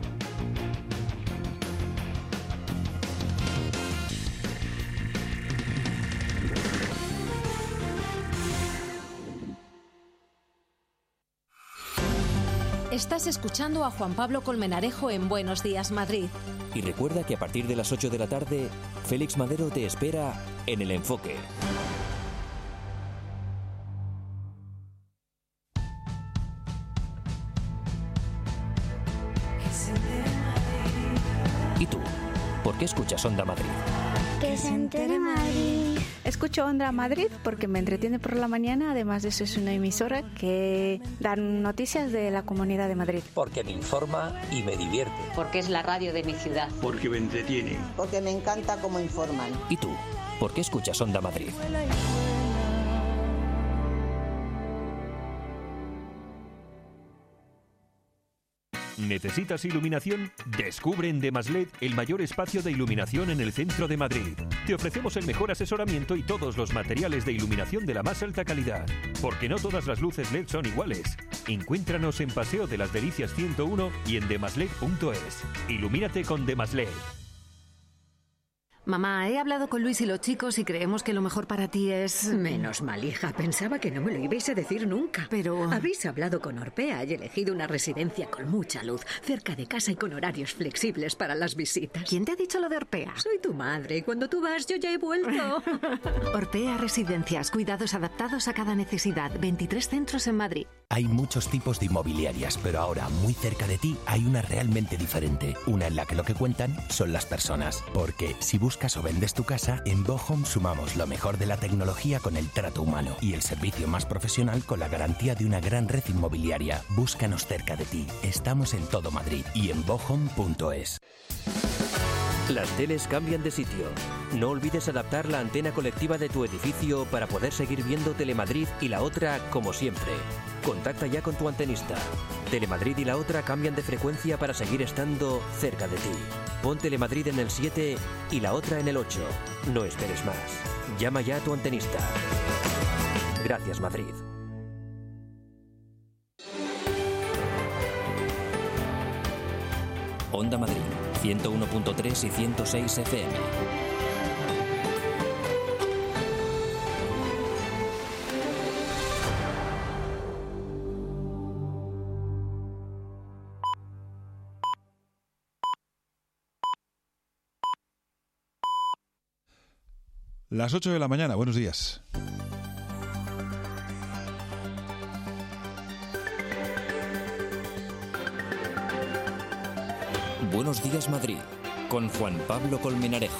Estás escuchando a Juan Pablo Colmenarejo en Buenos Días Madrid. Y recuerda que a partir de las ocho de la tarde, Félix Madero te espera en El Enfoque. ¿Y tú? ¿Por qué escuchas Onda Madrid? Que se entere Madrid. Escucho Onda Madrid porque me entretiene por la mañana. Además de eso, es una emisora que da noticias de la Comunidad de Madrid. Porque me informa y me divierte. Porque es la radio de mi ciudad. Porque me entretiene. Porque me encanta cómo informan. ¿Y tú? ¿Por qué escuchas Onda Madrid? ¿Necesitas iluminación? Descubre en Demasled el mayor espacio de iluminación en el centro de Madrid. Te ofrecemos el mejor asesoramiento y todos los materiales de iluminación de la más alta calidad. Porque no todas las luces L E D son iguales. Encuéntranos en Paseo de las Delicias ciento uno y en demasled punto es. Ilumínate con Demasled. Mamá, he hablado con Luis y los chicos y creemos que lo mejor para ti es... Menos mal, hija. Pensaba que no me lo ibais a decir nunca. Pero... Habéis hablado con Orpea y elegido una residencia con mucha luz, cerca de casa y con horarios flexibles para las visitas. ¿Quién te ha dicho lo de Orpea? Soy tu madre y cuando tú vas yo ya he vuelto. Orpea Residencias, cuidados adaptados a cada necesidad. veintitrés centros en Madrid. Hay muchos tipos de inmobiliarias, pero ahora, muy cerca de ti, hay una realmente diferente. Una en la que lo que cuentan son las personas. Porque si buscas o vendes tu casa, en Bohome sumamos lo mejor de la tecnología con el trato humano y el servicio más profesional con la garantía de una gran red inmobiliaria. Búscanos cerca de ti. Estamos en todo Madrid y en bohome punto es. Las teles cambian de sitio. No olvides adaptar la antena colectiva de tu edificio para poder seguir viendo Telemadrid y La Otra como siempre. Contacta ya con tu antenista. Telemadrid y La Otra cambian de frecuencia para seguir estando cerca de ti. Pon Telemadrid en el siete y La Otra en el ocho. No esperes más. Llama ya a tu antenista. Gracias, Madrid. Onda Madrid, ciento uno punto tres y ciento seis F M. Las ocho de la mañana, buenos días. Buenos días, Madrid, con Juan Pablo Colmenarejo.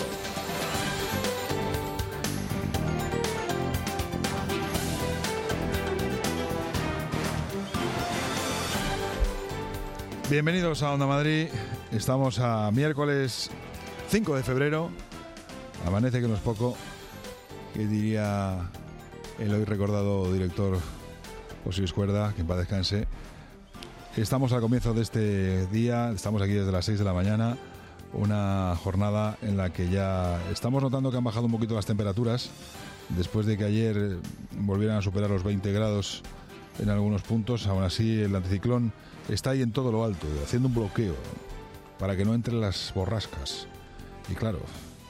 Bienvenidos a Onda Madrid. Estamos a miércoles cinco de febrero. Amanece que no es poco. Que diría el hoy recordado director José Izquierda, que en paz descanse. Estamos al comienzo de este día, estamos aquí desde las seis de la mañana, una jornada en la que ya estamos notando que han bajado un poquito las temperaturas, después de que ayer volvieran a superar los veinte grados en algunos puntos. Aún así el anticiclón está ahí en todo lo alto, haciendo un bloqueo para que no entren las borrascas. Y claro,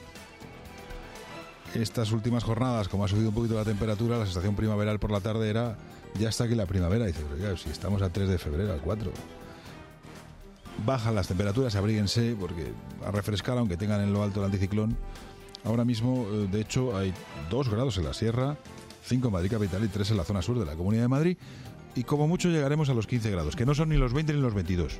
estas últimas jornadas, como ha subido un poquito la temperatura, la sensación primaveral por la tarde era... Ya está aquí la primavera, dice, pero ya, si estamos a tres de febrero, al cuatro. Bajan las temperaturas, abríguense, porque a refrescar, aunque tengan en lo alto el anticiclón. Ahora mismo, de hecho, hay dos grados en la sierra, cinco en Madrid capital y tres en la zona sur de la Comunidad de Madrid. Y como mucho llegaremos a los quince grados, que no son ni los veinte ni los veintidós.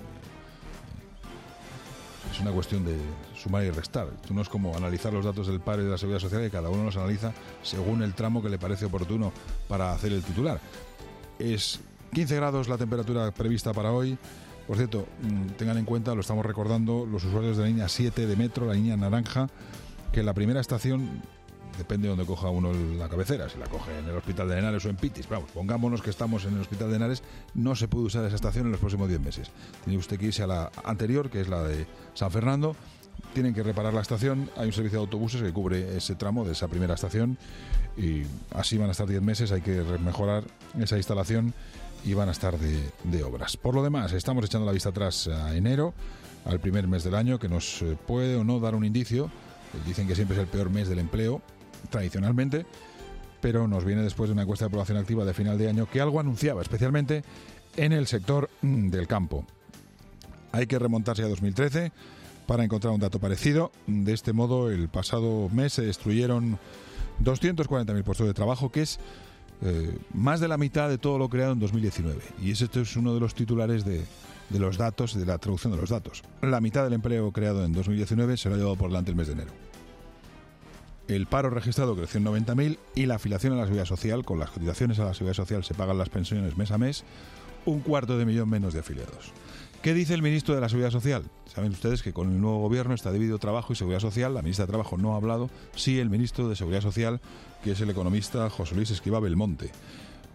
Es una cuestión de sumar y restar. Esto no es como analizar los datos del paro y de la seguridad social, que cada uno los analiza según el tramo que le parece oportuno para hacer el titular. Es quince grados la temperatura prevista para hoy. Por cierto, tengan en cuenta, lo estamos recordando, los usuarios de la línea siete de metro, la línea naranja, que en la primera estación, depende de donde coja uno la cabecera, si la coge en el Hospital de Henares o en Pitis, vamos, pongámonos que estamos en el Hospital de Henares, no se puede usar esa estación en los próximos diez meses. Tiene usted que irse a la anterior, que es la de San Fernando. Tienen que reparar la estación, hay un servicio de autobuses que cubre ese tramo de esa primera estación y así van a estar diez meses, hay que mejorar esa instalación y van a estar de, de obras. Por lo demás, estamos echando la vista atrás a enero, al primer mes del año, que nos puede o no dar un indicio. Dicen que siempre es el peor mes del empleo, tradicionalmente, pero nos viene después de una encuesta de población activa de final de año que algo anunciaba, especialmente en el sector del campo. Hay que remontarse a dos mil trece para encontrar un dato parecido. De este modo, el pasado mes se destruyeron doscientos cuarenta mil puestos de trabajo, que es eh, más de la mitad de todo lo creado en dos mil diecinueve. Y este es uno de los titulares de, de los datos, de la traducción de los datos. La mitad del empleo creado en dos mil diecinueve se lo ha llevado por delante el mes de enero. El paro registrado creció en noventa mil y la afiliación a la Seguridad Social, con las cotizaciones a la Seguridad Social se pagan las pensiones mes a mes, un cuarto de millón menos de afiliados. ¿Qué dice el ministro de la Seguridad Social? Saben ustedes que con el nuevo gobierno está dividido Trabajo y Seguridad Social. La ministra de Trabajo no ha hablado, sí el ministro de Seguridad Social, que es el economista José Luis Escrivá Belmonte.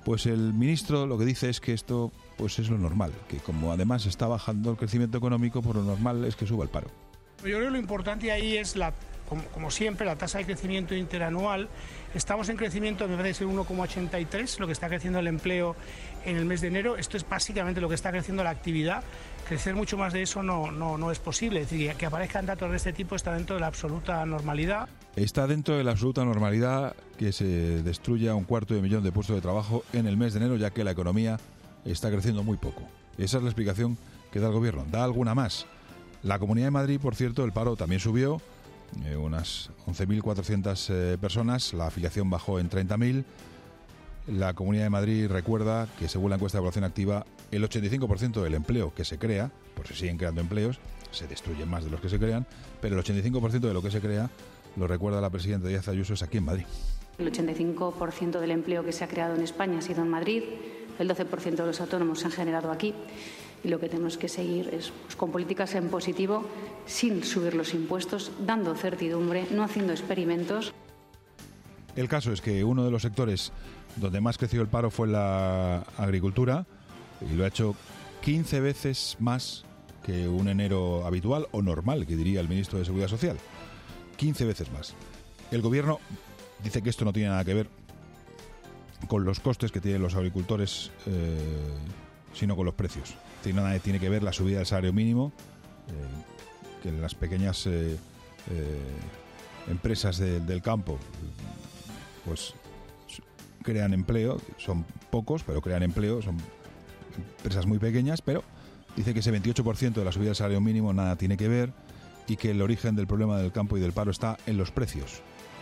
Pues el ministro lo que dice es que esto pues es lo normal, que como además está bajando el crecimiento económico, pues lo normal es que suba el paro. Yo creo que lo importante ahí es, la, como, como siempre, la tasa de crecimiento interanual. Estamos en crecimiento, me parece, uno coma ochenta y tres, lo que está creciendo el empleo en el mes de enero. Esto es básicamente lo que está creciendo la actividad. Crecer mucho más de eso no, no, no es posible. Es decir, que aparezcan datos de este tipo está dentro de la absoluta normalidad. Está dentro de la absoluta normalidad que se destruya un cuarto de millón de puestos de trabajo en el mes de enero, ya que la economía está creciendo muy poco. Esa es la explicación que da el gobierno. ¿Da alguna más? La Comunidad de Madrid, por cierto, el paro también subió, eh, unas once mil cuatrocientas eh, personas, la afiliación bajó en treinta mil. La Comunidad de Madrid recuerda que, según la encuesta de población activa, el ochenta y cinco por ciento del empleo que se crea, pues se siguen creando empleos, se destruyen más de los que se crean, pero el ochenta y cinco por ciento de lo que se crea, lo recuerda la presidenta Díaz Ayuso, es aquí en Madrid. El ochenta y cinco por ciento del empleo que se ha creado en España ha sido en Madrid, el doce por ciento de los autónomos se han generado aquí, y lo que tenemos que seguir es pues, con políticas en positivo, sin subir los impuestos, dando certidumbre, no haciendo experimentos. El caso es que uno de los sectores donde más creció el paro fue la agricultura, y lo ha hecho quince veces más que un enero habitual o normal, que diría el ministro de Seguridad Social. quince veces más. El gobierno dice que esto no tiene nada que ver con los costes que tienen los agricultores, eh, sino con los precios. Tiene nada tiene que ver la subida del salario mínimo, eh, que en las pequeñas eh, eh, empresas de, del campo pues crean empleo, son pocos, pero crean empleo, son empresas muy pequeñas, pero dice que ese veintiocho por ciento de la subida del salario mínimo nada tiene que ver, y que el origen del problema del campo y del paro está en los precios,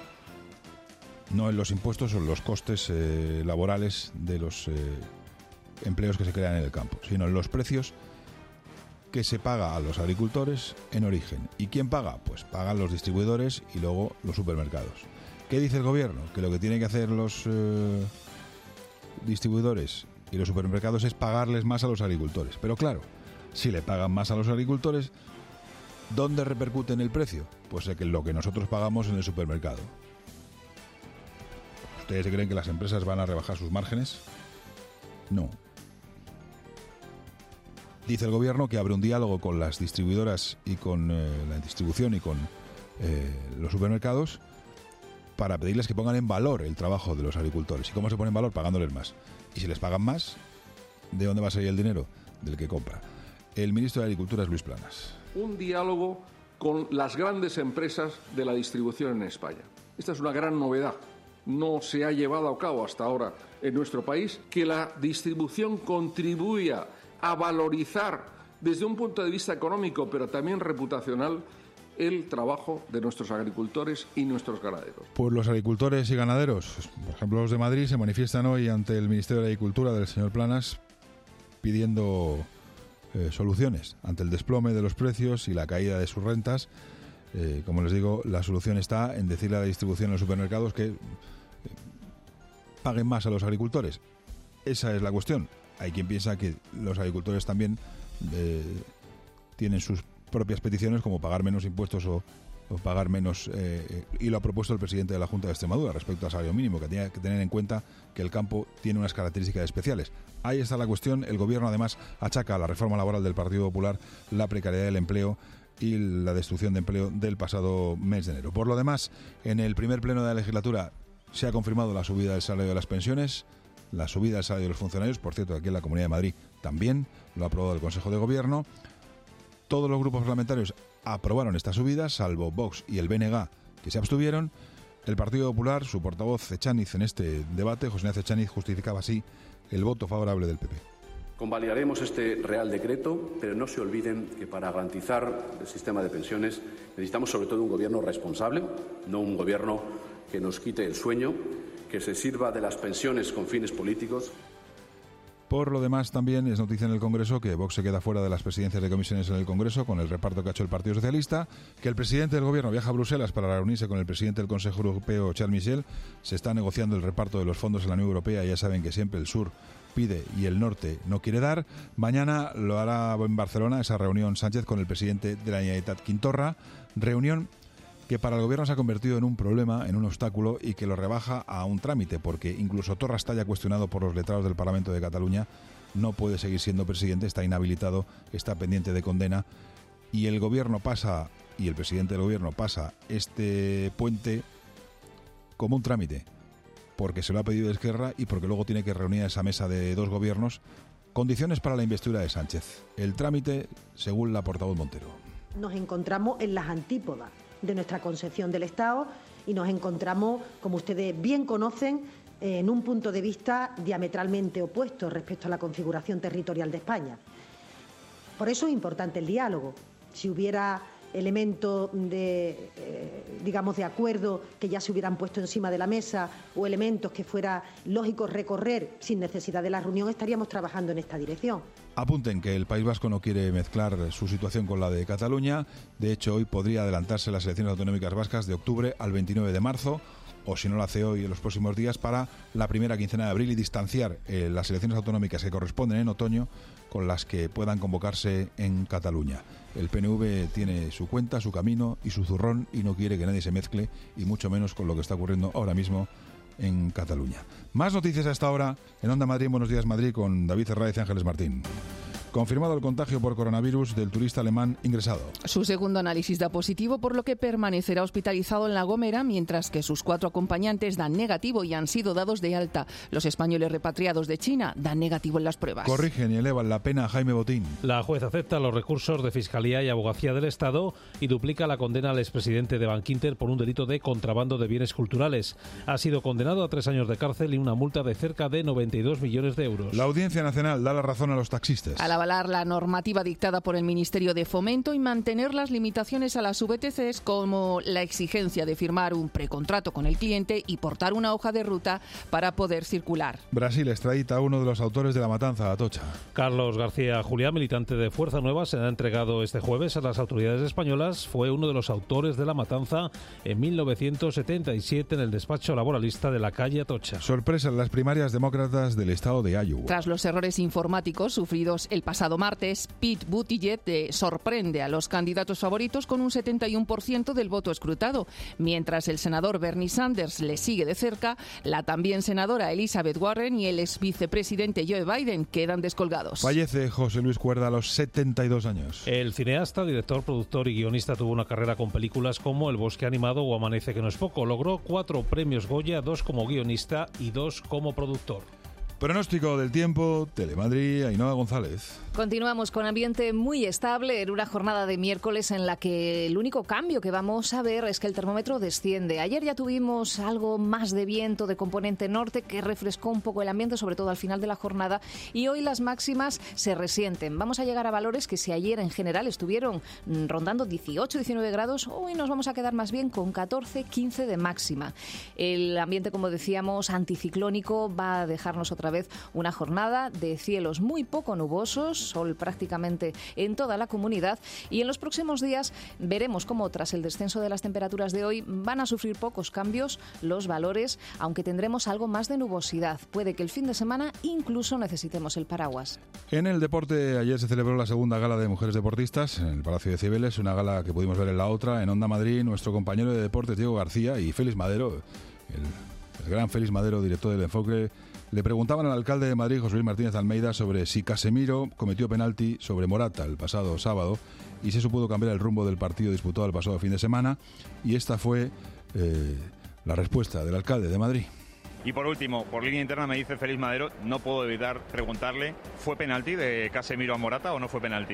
no en los impuestos o en los costes eh, laborales de los eh, empleos que se crean en el campo, sino en los precios que se paga a los agricultores en origen. ¿Y quién paga? Pues pagan los distribuidores y luego los supermercados. ¿Qué dice el gobierno? Que lo que tienen que hacer los eh, distribuidores y los supermercados es pagarles más a los agricultores. Pero claro, si le pagan más a los agricultores, ¿dónde repercute en el precio? Pues en lo que nosotros pagamos en el supermercado. ¿Ustedes creen que las empresas van a rebajar sus márgenes? No. Dice el gobierno que abre un diálogo con las distribuidoras y con eh, la distribución y con eh, los supermercados para pedirles que pongan en valor el trabajo de los agricultores. ¿Y cómo se pone en valor? Pagándoles más. Y si les pagan más, ¿de dónde va a salir el dinero? Del que compra. El ministro de Agricultura es Luis Planas. Un diálogo con las grandes empresas de la distribución en España. Esta es una gran novedad. No se ha llevado a cabo hasta ahora en nuestro país que la distribución contribuya a valorizar desde un punto de vista económico, pero también reputacional, el trabajo de nuestros agricultores y nuestros ganaderos. Pues los agricultores y ganaderos, por ejemplo los de Madrid, se manifiestan hoy ante el Ministerio de Agricultura del señor Planas pidiendo eh, soluciones ante el desplome de los precios y la caída de sus rentas. Eh, como les digo, la solución está en decirle a la distribución en los supermercados que eh, paguen más a los agricultores. Esa es la cuestión. Hay quien piensa que los agricultores también eh, tienen sus propias peticiones, como pagar menos impuestos o, o pagar menos, eh, y lo ha propuesto el presidente de la Junta de Extremadura respecto al salario mínimo, que tiene que tener en cuenta que el campo tiene unas características especiales. Ahí está la cuestión. El gobierno además achaca a la reforma laboral del Partido Popular la precariedad del empleo y la destrucción de empleo del pasado mes de enero. Por lo demás, en el primer pleno de la legislatura se ha confirmado la subida del salario de las pensiones, la subida del salario de los funcionarios. Por cierto, aquí en la Comunidad de Madrid también lo ha aprobado el Consejo de Gobierno. Todos los grupos parlamentarios aprobaron esta subida, salvo Vox y el B N G, que se abstuvieron. El Partido Popular, su portavoz Echaniz en este debate, José Ignacio Echaniz, justificaba así el voto favorable del P P. Convalidaremos este Real Decreto, pero no se olviden que para garantizar el sistema de pensiones necesitamos sobre todo un gobierno responsable, no un gobierno que nos quite el sueño, que se sirva de las pensiones con fines políticos. Por lo demás, también es noticia en el Congreso que Vox se queda fuera de las presidencias de comisiones en el Congreso con el reparto que ha hecho el Partido Socialista, que el presidente del Gobierno viaja a Bruselas para reunirse con el presidente del Consejo Europeo, Charles Michel. Se está negociando el reparto de los fondos en la Unión Europea. Ya saben que siempre el sur pide y el norte no quiere dar. Mañana lo hará en Barcelona esa reunión Sánchez con el presidente de la Generalitat, Quim Torra, reunión que para el gobierno se ha convertido en un problema, en un obstáculo y que lo rebaja a un trámite, porque incluso Torra está ya cuestionado por los letrados del Parlamento de Cataluña, no puede seguir siendo presidente, está inhabilitado, está pendiente de condena y el gobierno pasa, y el presidente del gobierno pasa este puente como un trámite, porque se lo ha pedido Esquerra y porque luego tiene que reunir a esa mesa de dos gobiernos. Condiciones para la investidura de Sánchez. El trámite, según la portavoz Montero. Nos encontramos en las antípodas de nuestra concepción del Estado y nos encontramos, como ustedes bien conocen, en un punto de vista diametralmente opuesto respecto a la configuración territorial de España. Por eso es importante el diálogo. Si hubiera elementos de, eh, digamos, de acuerdo que ya se hubieran puesto encima de la mesa o elementos que fuera lógico recorrer sin necesidad de la reunión, estaríamos trabajando en esta dirección. Apunten que el País Vasco no quiere mezclar su situación con la de Cataluña. De hecho, hoy podría adelantarse las elecciones autonómicas vascas de octubre al veintinueve de marzo, o si no lo hace hoy, en los próximos días, para la primera quincena de abril y distanciar eh, las elecciones autonómicas que corresponden en otoño con las que puedan convocarse en Cataluña. El P N V tiene su cuenta, su camino y su zurrón y no quiere que nadie se mezcle, y mucho menos con lo que está ocurriendo ahora mismo en Cataluña. Más noticias a esta hora en Onda Madrid, en Buenos Días Madrid, con David Herráez y Ángeles Martín. Confirmado el contagio por coronavirus del turista alemán ingresado. Su segundo análisis da positivo, por lo que permanecerá hospitalizado en La Gomera, mientras que sus cuatro acompañantes dan negativo y han sido dados de alta. Los españoles repatriados de China dan negativo en las pruebas. Corrigen y elevan la pena a Jaime Botín. La juez acepta los recursos de Fiscalía y Abogacía del Estado y duplica la condena al expresidente de Bankinter por un delito de contrabando de bienes culturales. Ha sido condenado a tres años de cárcel y una multa de cerca de noventa y dos millones de euros. La Audiencia Nacional da la razón a los taxistas. A la avalar la normativa dictada por el Ministerio de Fomento y mantener las limitaciones a las V T Cs, como la exigencia de firmar un precontrato con el cliente y portar una hoja de ruta para poder circular. Brasil extradita a uno de los autores de la matanza de Atocha. Carlos García Julián, militante de Fuerza Nueva, se ha entregado este jueves a las autoridades españolas. Fue uno de los autores de la matanza en mil novecientos setenta y siete en el despacho laboralista de la calle Atocha. Sorpresa en las primarias demócratas del estado de Iowa. Tras los errores informáticos sufridos el pasado martes, Pete Buttigieg eh, sorprende a los candidatos favoritos con un setenta y uno por ciento del voto escrutado. Mientras el senador Bernie Sanders le sigue de cerca, la también senadora Elizabeth Warren y el ex vicepresidente Joe Biden quedan descolgados. Fallece José Luis Cuerda a los setenta y dos años. El cineasta, director, productor y guionista tuvo una carrera con películas como El bosque animado o Amanece que no es poco. Logró cuatro premios Goya, dos como guionista y dos como productor. Pronóstico del tiempo, Telemadrid, Ainhoa González. Continuamos con ambiente muy estable en una jornada de miércoles en la que el único cambio que vamos a ver es que el termómetro desciende. Ayer ya tuvimos algo más de viento de componente norte que refrescó un poco el ambiente, sobre todo al final de la jornada, y hoy las máximas se resienten. Vamos a llegar a valores que, si ayer en general estuvieron rondando dieciocho, diecinueve grados, hoy nos vamos a quedar más bien con catorce, quince de máxima. El ambiente, como decíamos, anticiclónico va a dejarnos otra vez una jornada de cielos muy poco nubosos, sol prácticamente en toda la comunidad, y en los próximos días veremos cómo, tras el descenso de las temperaturas de hoy, van a sufrir pocos cambios los valores, aunque tendremos algo más de nubosidad. Puede que el fin de semana incluso necesitemos el paraguas. En el deporte, ayer se celebró la segunda gala de mujeres deportistas en el Palacio de Cibeles, una gala que pudimos ver en la otra, en Onda Madrid, nuestro compañero de deportes Diego García y Félix Madero, el, el gran Félix Madero, director del Enfoque. Le preguntaban al alcalde de Madrid, José Luis Martínez Almeida, sobre si Casemiro cometió penalti sobre Morata el pasado sábado, y si eso pudo cambiar el rumbo del partido disputado el pasado fin de semana, y esta fue eh, la respuesta del alcalde de Madrid. Y por último, por línea interna me dice Félix Madero, no puedo evitar preguntarle, ¿fue penalti de Casemiro a Morata o no fue penalti?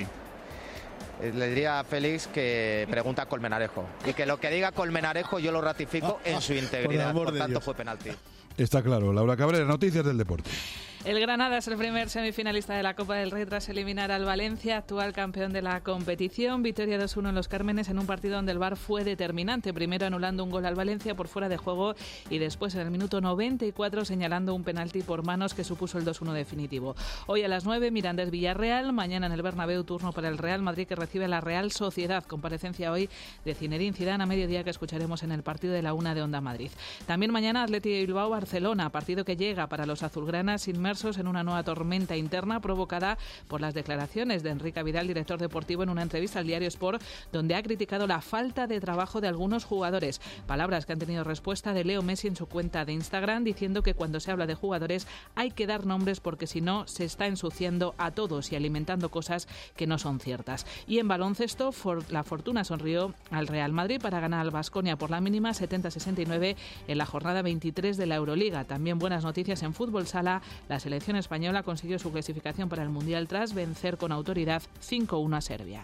Le diría a Félix que pregunta a Colmenarejo, y que lo que diga Colmenarejo yo lo ratifico en su integridad, por, por tanto Dios. Fue penalti. Está claro. Laura Cabrera, noticias del deporte. El Granada es el primer semifinalista de la Copa del Rey tras eliminar al Valencia, actual campeón de la competición. Victoria dos uno en Los Cármenes en un partido donde el V A R fue determinante. Primero anulando un gol al Valencia por fuera de juego y después en el minuto noventa y cuatro señalando un penalti por manos que supuso el dos uno definitivo. Hoy a las nueve, Mirandés Villarreal. Mañana en el Bernabéu, turno para el Real Madrid, que recibe a la Real Sociedad. Comparecencia hoy de Zinedine Zidane a mediodía, que escucharemos en el partido de la una de Onda Madrid. También mañana Athletic de Bilbao, Barcelona, partido que llega para los azulgranas inmersos inmersos en una nueva tormenta interna provocada por las declaraciones de Enrique Vidal, director deportivo, en una entrevista al diario Sport, donde ha criticado la falta de trabajo de algunos jugadores. Palabras que han tenido respuesta de Leo Messi en su cuenta de Instagram, diciendo que cuando se habla de jugadores hay que dar nombres porque si no se está ensuciando a todos y alimentando cosas que no son ciertas. Y en baloncesto, for, la fortuna sonrió al Real Madrid para ganar al Baskonia por la mínima setenta a sesenta y nueve en la jornada veintitrés de la Euroliga. También buenas noticias en fútbol sala. La selección española consiguió su clasificación para el Mundial tras vencer con autoridad cinco uno a Serbia.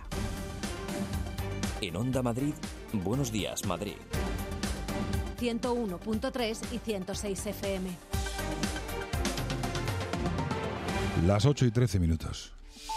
En Onda Madrid, Buenos Días Madrid. ciento uno punto tres y ciento seis F M. Las ocho y trece minutos.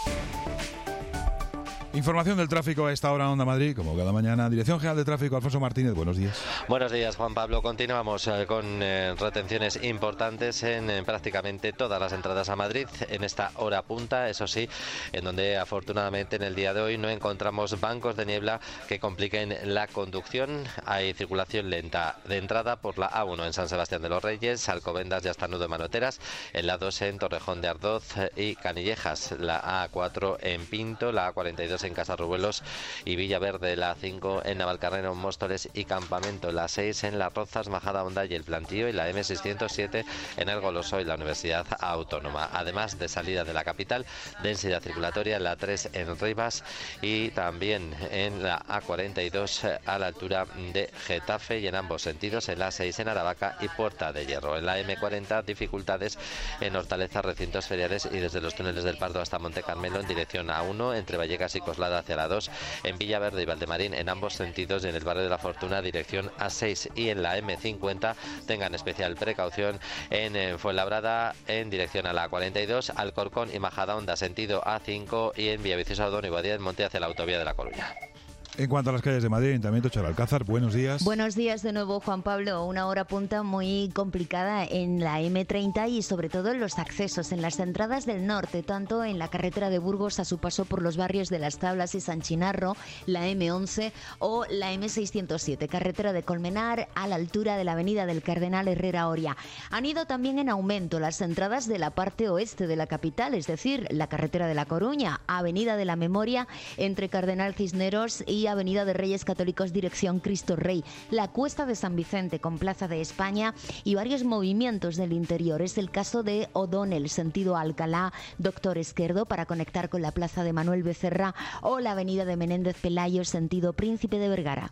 Información del tráfico a esta hora en Onda Madrid, como cada mañana. Dirección General de Tráfico, Alfonso Martínez, buenos días. Buenos días, Juan Pablo. Continuamos eh, con eh, retenciones importantes en eh, prácticamente todas las entradas a Madrid en esta hora punta, eso sí, en donde afortunadamente en el día de hoy no encontramos bancos de niebla que compliquen la conducción. Hay circulación lenta de entrada por la A uno en San Sebastián de los Reyes, Alcobendas y hasta Nudo de Manoteras, en la dos en Torrejón de Ardoz y Canillejas, la A cuatro en Pinto, la A cuarenta y dos en Casarrubelos y Villaverde, la A cinco en Navalcarnero, Móstoles y Campamento, la seis en Las Rozas, Majada Honda y El Plantío, y la eme seiscientos siete en El Goloso y la Universidad Autónoma. Además de salida de la capital, densidad circulatoria en la tres en Rivas y también en la A cuarenta y dos a la altura de Getafe, y en ambos sentidos en la seis en Aravaca y Puerta de Hierro. En la eme cuarenta, dificultades en Hortaleza, recintos feriales y desde los túneles del Pardo hasta Monte Carmelo en dirección A uno, entre Vallecas y Coslada hacia la dos, en Villaverde y Valdemarín en ambos sentidos, y en el barrio de la Fortuna dirección A seis, y en la eme cincuenta tengan especial precaución en, en Fuenlabrada en dirección a la A cuarenta y dos, Alcorcón y Majadahonda sentido A cinco, y en Villaviciosa, Odón y Boadilla del Monte hacia la autovía de La Coruña. En cuanto a las calles de Madrid, Ayuntamiento Charalcázar, buenos días. Buenos días de nuevo, Juan Pablo. Una hora punta muy complicada en la eme treinta y sobre todo en los accesos, en las entradas del norte, tanto en la carretera de Burgos a su paso por los barrios de Las Tablas y San Chinarro, la eme once o la eme seiscientos siete, carretera de Colmenar a la altura de la avenida del Cardenal Herrera Oria. Han ido también en aumento las entradas de la parte oeste de la capital, es decir, la carretera de La Coruña, avenida de la Memoria entre Cardenal Cisneros y avenida de Reyes Católicos dirección Cristo Rey, la Cuesta de San Vicente con Plaza de España y varios movimientos del interior. Es el caso de O'Donnell, sentido Alcalá, Doctor Esquerdo, para conectar con la Plaza de Manuel Becerra, o la avenida de Menéndez Pelayo, sentido Príncipe de Vergara.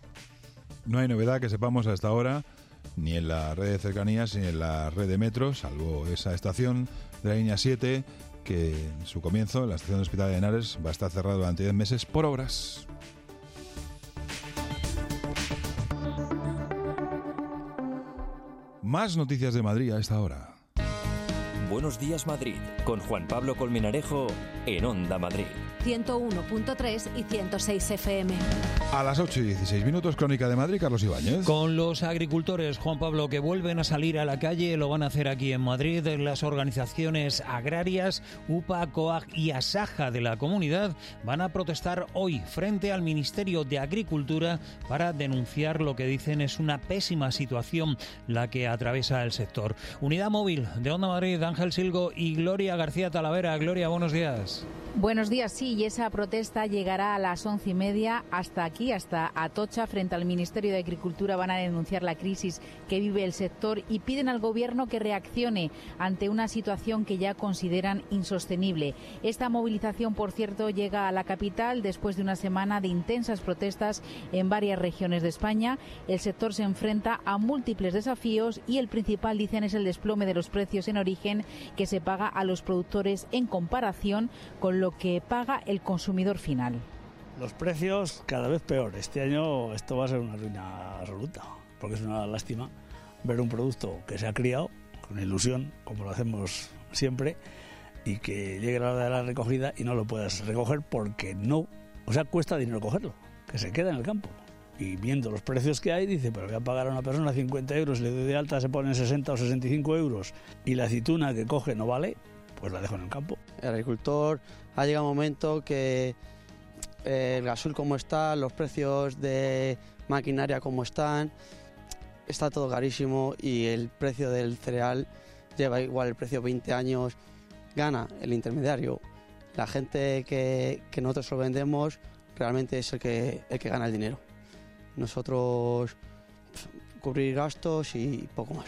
No hay novedad que sepamos hasta ahora, ni en la red de cercanías ni en la red de metros, salvo esa estación de la línea siete, que en su comienzo, la estación de Hospital de Henares, va a estar cerrada durante diez meses por obras. Más noticias de Madrid a esta hora. Buenos días Madrid, con Juan Pablo Colmenarejo en Onda Madrid. ciento uno punto tres y ciento seis F M. A las ocho y dieciséis minutos, Crónica de Madrid, Carlos Ibáñez. Con los agricultores, Juan Pablo, que vuelven a salir a la calle, lo van a hacer aquí en Madrid. Las organizaciones agrarias, UPA, COAG y ASAJA de la comunidad van a protestar hoy frente al Ministerio de Agricultura para denunciar lo que dicen es una pésima situación la que atraviesa el sector. Unidad móvil de Onda Madrid, Ángel Silgo y Gloria García Talavera. Gloria, buenos días. Buenos días, sí, y esa protesta llegará a las once y media hasta aquí, hasta Atocha, frente al Ministerio de Agricultura. Van a denunciar la crisis que vive el sector y piden al Gobierno que reaccione ante una situación que ya consideran insostenible. Esta movilización, por cierto, llega a la capital después de una semana de intensas protestas en varias regiones de España. El sector se enfrenta a múltiples desafíos y el principal, dicen, es el desplome de los precios en origen que se paga a los productores en comparación con lo que paga el consumidor final. Los precios cada vez peor. Este año esto va a ser una ruina absoluta, porque es una lástima ver un producto que se ha criado con ilusión, como lo hacemos siempre, y que llegue la hora de la recogida y no lo puedas recoger porque no, o sea, cuesta dinero cogerlo, que se queda en el campo. Y viendo los precios que hay, dice, pero voy a pagar a una persona cincuenta euros, le doy de alta, se ponen sesenta o sesenta y cinco euros, y la aceituna que coge no vale, pues la dejo en el campo. El agricultor ha llegado un momento que eh, el gasoil como está, los precios de maquinaria como están, está todo carísimo, y el precio del cereal lleva igual el precio veinte años gana el intermediario. La gente que, que nosotros lo vendemos realmente es el que, el que gana el dinero. Nosotros cubrir gastos y poco más.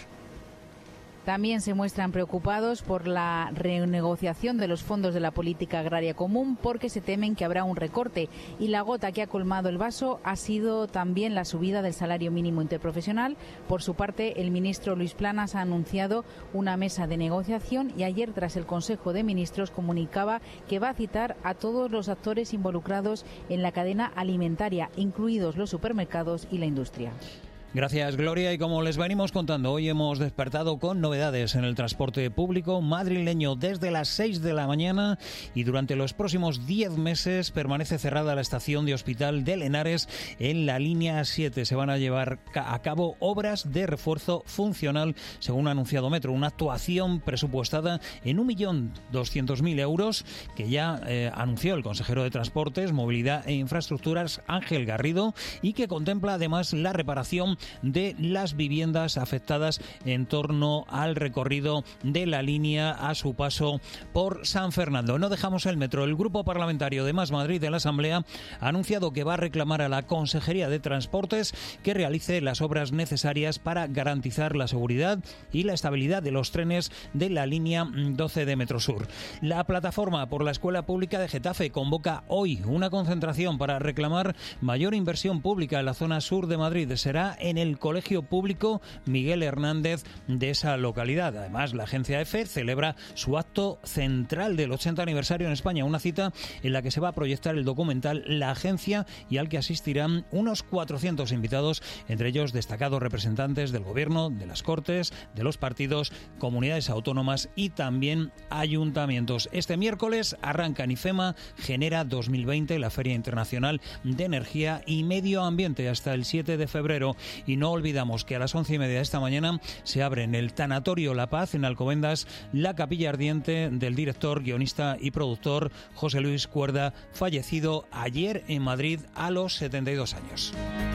También se muestran preocupados por la renegociación de los fondos de la política agraria común porque se temen que habrá un recorte y la gota que ha colmado el vaso ha sido también la subida del salario mínimo interprofesional. Por su parte, el ministro Luis Planas ha anunciado una mesa de negociación y ayer, tras el Consejo de Ministros, comunicaba que va a citar a todos los actores involucrados en la cadena alimentaria, incluidos los supermercados y la industria. Gracias, Gloria. Y como les venimos contando, hoy hemos despertado con novedades en el transporte público madrileño desde las seis de la mañana y durante los próximos diez meses permanece cerrada la estación de Hospital de Henares en la línea siete. Se van a llevar a cabo obras de refuerzo funcional, según ha anunciado Metro, una actuación presupuestada en un millón doscientos mil euros que ya eh, anunció el consejero de Transportes, Movilidad e Infraestructuras, Ángel Garrido, y que contempla además la reparación de las viviendas afectadas en torno al recorrido de la línea a su paso por San Fernando. No dejamos el metro. El Grupo Parlamentario de Más Madrid de la Asamblea ha anunciado que va a reclamar a la Consejería de Transportes que realice las obras necesarias para garantizar la seguridad y la estabilidad de los trenes de la línea doce de Metrosur. La plataforma por la Escuela Pública de Getafe convoca hoy una concentración para reclamar mayor inversión pública en la zona sur de Madrid. Será en el Colegio Público Miguel Hernández de esa localidad. Además, la agencia EFE celebra su acto central del ochenta aniversario en España, una cita en la que se va a proyectar el documental La Agencia y al que asistirán unos cuatrocientos invitados, entre ellos destacados representantes del Gobierno, de las Cortes, de los partidos, comunidades autónomas y también ayuntamientos. Este miércoles arranca en IFEMA Genera dos mil veinte, la Feria Internacional de Energía y Medio Ambiente, hasta el siete de febrero. Y no olvidamos que a las once y media de esta mañana se abre en el Tanatorio La Paz, en Alcobendas, la capilla ardiente del director, guionista y productor José Luis Cuerda, fallecido ayer en Madrid a los setenta y dos años.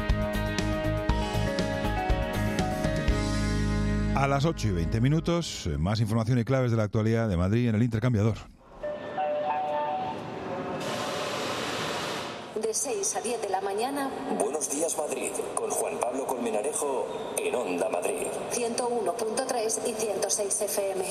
A las ocho y veinte minutos, más información y claves de la actualidad de Madrid en el intercambiador. De seis a diez de la mañana. Buenos días, Madrid, con Juan Pablo Colmenarejo en Onda Madrid. ciento uno punto tres y ciento seis F M.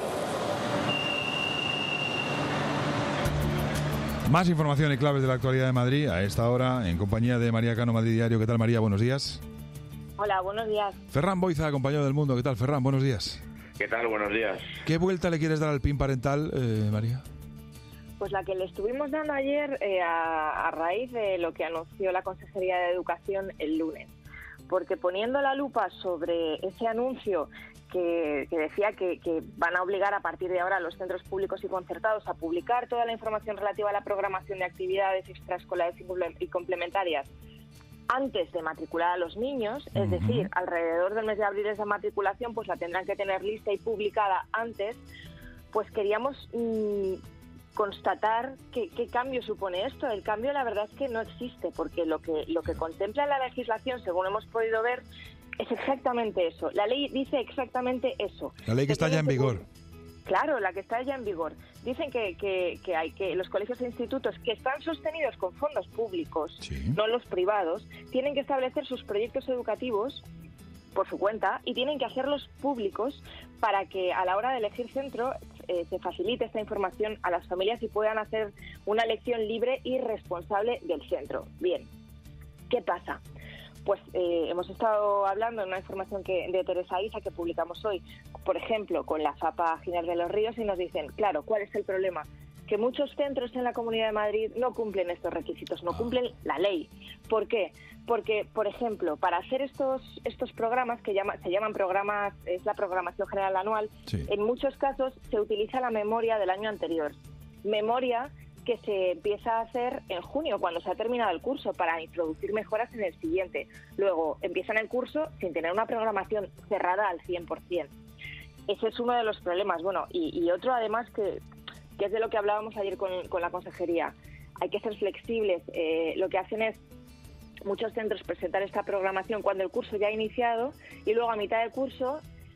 Más información y claves de la actualidad de Madrid a esta hora en compañía de María Cano, Madrid Diario. ¿Qué tal, María? Buenos días. Hola, buenos días. Ferran Boiza, compañero del Mundo. ¿Qué tal, Ferran? Buenos días. ¿Qué tal? Buenos días. ¿Qué vuelta le quieres dar al P I N parental, eh, María? Pues la que le estuvimos dando ayer eh, a, a raíz de lo que anunció la Consejería de Educación el lunes. Porque poniendo la lupa sobre ese anuncio que, que decía que, que van a obligar a partir de ahora a los centros públicos y concertados a publicar toda la información relativa a la programación de actividades extraescolares y complementarias antes de matricular a los niños, es uh-huh. decir, alrededor del mes de abril esa matriculación pues la tendrán que tener lista y publicada antes, pues queríamos mmm, constatar qué, qué cambio supone esto. El cambio, la verdad es que no existe, porque lo que lo que contempla la legislación, según hemos podido ver, es exactamente eso. La ley dice exactamente eso. La ley que está ya en vigor. Claro, la que está ya en vigor. Dicen que, que, que hay que los colegios e institutos que están sostenidos con fondos públicos, sí. no los privados, tienen que establecer sus proyectos educativos por su cuenta y tienen que hacerlos públicos para que a la hora de elegir centro eh, se facilite esta información a las familias y puedan hacer una elección libre y responsable del centro. Bien, ¿qué pasa? Pues eh, hemos estado hablando en una información que de Teresa Isa que publicamos hoy, por ejemplo, con la FAPA Ginés de los Ríos, y nos dicen, claro, ¿cuál es el problema? Que muchos centros en la Comunidad de Madrid no cumplen estos requisitos, no cumplen la ley. ¿Por qué? Porque, por ejemplo, para hacer estos estos programas, que llama, se llaman programas, es la programación general anual, sí. en muchos casos se utiliza la memoria del año anterior. Memoria que se empieza a hacer en junio, cuando se ha terminado el curso, para introducir mejoras en el siguiente. Luego empiezan el curso sin tener una programación cerrada al cien por ciento. Ese es uno de los problemas. Bueno, y, y otro además que, que es de lo que hablábamos ayer con, con la consejería. Hay que ser flexibles. Eh, lo que hacen es muchos centros presentar esta programación cuando el curso ya ha iniciado y luego a mitad del curso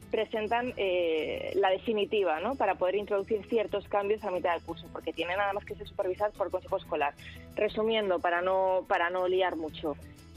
presentan eh, la definitiva, ¿no?, para poder introducir ciertos cambios a mitad del curso, porque tiene nada más que ser supervisado por Consejo Escolar. Resumiendo, para no, para no liar mucho,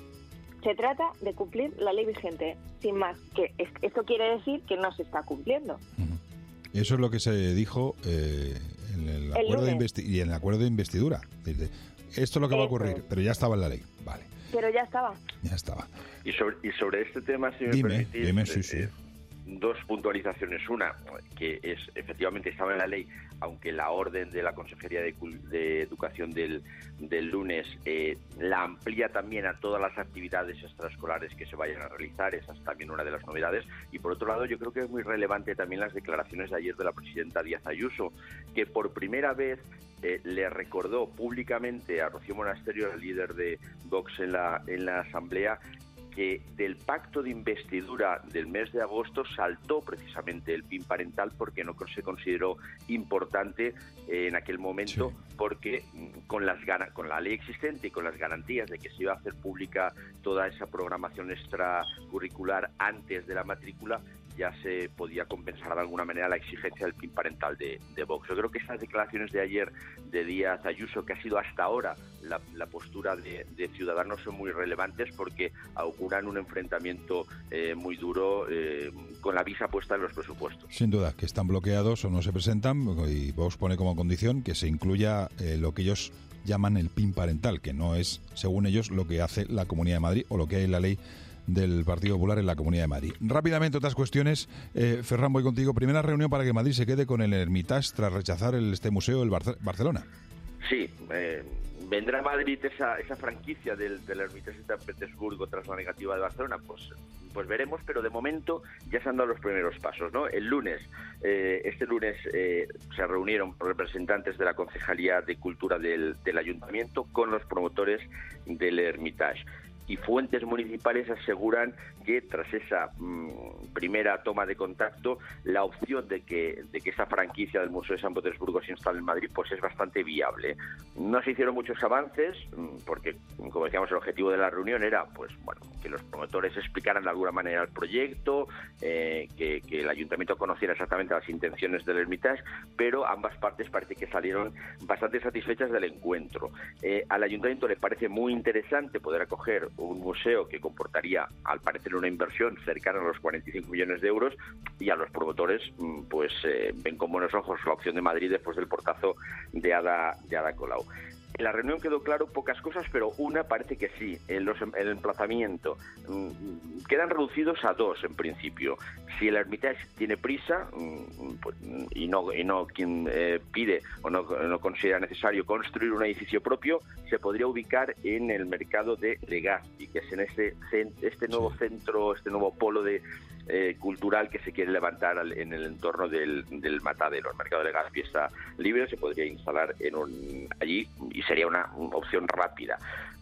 se trata de cumplir la ley vigente, sin más, que es, esto quiere decir que no se está cumpliendo. Eso es lo que se dijo eh, en el, El acuerdo de lunes. investi- y en el acuerdo de investidura. Dice, esto es lo que va a ocurrir, Eso. pero ya estaba en la ley. Vale, Pero ya estaba. ya estaba. Y sobre, y sobre este tema, si me Dime, permitís, dime, sí, eh, sí. eh, dos puntualizaciones. Una, que es efectivamente estaba en la ley, aunque la orden de la Consejería de, Cul- de Educación del, del lunes eh, la amplía también a todas las actividades extraescolares que se vayan a realizar. Esa es también una de las novedades. Y por otro lado, yo creo que es muy relevante también las declaraciones de ayer de la presidenta Díaz Ayuso, que por primera vez eh, le recordó públicamente a Rocío Monasterio, el líder de Vox en la, en la Asamblea, que del pacto de investidura del mes de agosto saltó precisamente el P I N parental porque no se consideró importante eh, en aquel momento, sí. porque con las con la ley existente y con las garantías de que se iba a hacer pública toda esa programación extracurricular antes de la matrícula, ya se podía compensar de alguna manera la exigencia del P I N parental de, de Vox. Yo creo que estas declaraciones de ayer de Díaz Ayuso, que ha sido hasta ahora la, la postura de, de Ciudadanos, son muy relevantes porque auguran un enfrentamiento eh, muy duro eh, con la visa puesta en los presupuestos. Sin duda, que están bloqueados o no se presentan, y Vox pone como condición que se incluya eh, lo que ellos llaman el P I N parental, que no es, según ellos, lo que hace la Comunidad de Madrid o lo que hay en la ley del Partido Popular en la Comunidad de Madrid. Rápidamente, otras cuestiones. Eh, Ferran, voy contigo. Primera reunión para que Madrid se quede con el Hermitage tras rechazar el, este museo del Barce- Barcelona. Sí, eh, vendrá a Madrid esa, esa franquicia del, del Hermitage de San Petersburgo tras la negativa de Barcelona. Pues, pues veremos, pero de momento ya se han dado los primeros pasos, ¿no? El lunes, eh, este lunes eh, se reunieron representantes de la Concejalía de Cultura del, del Ayuntamiento con los promotores del Hermitage. Y fuentes municipales aseguran que tras esa mmm, primera toma de contacto, la opción de que de que esa franquicia del Museo de San Petersburgo se instale en Madrid pues es bastante viable. No se hicieron muchos avances porque, como decíamos, el objetivo de la reunión era pues bueno que los promotores explicaran de alguna manera el proyecto, eh, que, que el ayuntamiento conociera exactamente las intenciones del Hermitage, pero ambas partes parece que salieron bastante satisfechas del encuentro. Eh, al ayuntamiento le parece muy interesante poder acoger un museo que comportaría, al parecer, una inversión cercana a los cuarenta y cinco millones de euros, y a los promotores pues eh, ven con buenos ojos la opción de Madrid después del portazo de Ada, de Ada Colau. En la reunión quedó claro pocas cosas, pero una parece que sí. En los, el emplazamiento mmm, quedan reducidos a dos en principio. Si el Hermitage tiene prisa mmm, pues, y no y no quien eh, pide o no, no considera necesario construir un edificio propio, se podría ubicar en el mercado de Legazpi, que es en este este nuevo sí. centro, este nuevo polo de Eh, cultural que se quiere levantar al, en el entorno del, del Matadero. El mercado de Legazpi está libre, se podría instalar en un, allí y sería una, una opción rápida.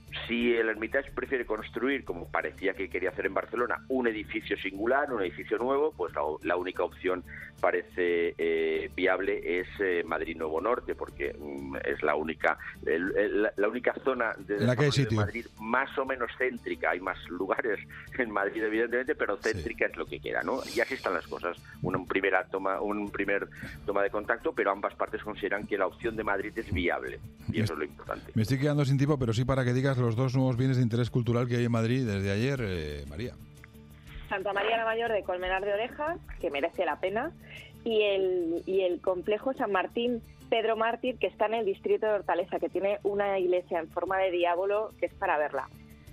Si el Hermitage prefiere construir, como parecía que quería hacer en Barcelona, un edificio singular, un edificio nuevo, pues la, la única opción parece eh, viable es eh, Madrid Nuevo Norte, porque mm, es la única el, el, la única zona de, ¿En la que hay sitio? de Madrid más o menos céntrica. Hay más lugares en Madrid, evidentemente, pero céntrica sí. es lo que queda, ¿no? Y así están las cosas. Una primera toma, un primer toma de contacto, pero ambas partes consideran que la opción de Madrid es viable, y me eso es lo importante. Me estoy quedando sin tiempo, pero sí para que digas los dos nuevos bienes de interés cultural que hay en Madrid desde ayer, eh, María. Santa María la Mayor de Colmenar de Orejas, que merece la pena, y el, y el complejo San Martín Pedro Mártir, que está en el distrito de Hortaleza, que tiene una iglesia en forma de diablo que es para verla.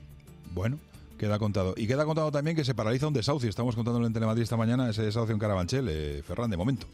Bueno, queda contado. Y queda contado también que se paraliza un desahucio. Estamos contándolo en Telemadrid esta mañana, ese desahucio en Carabanchel, eh, Ferran, de momento.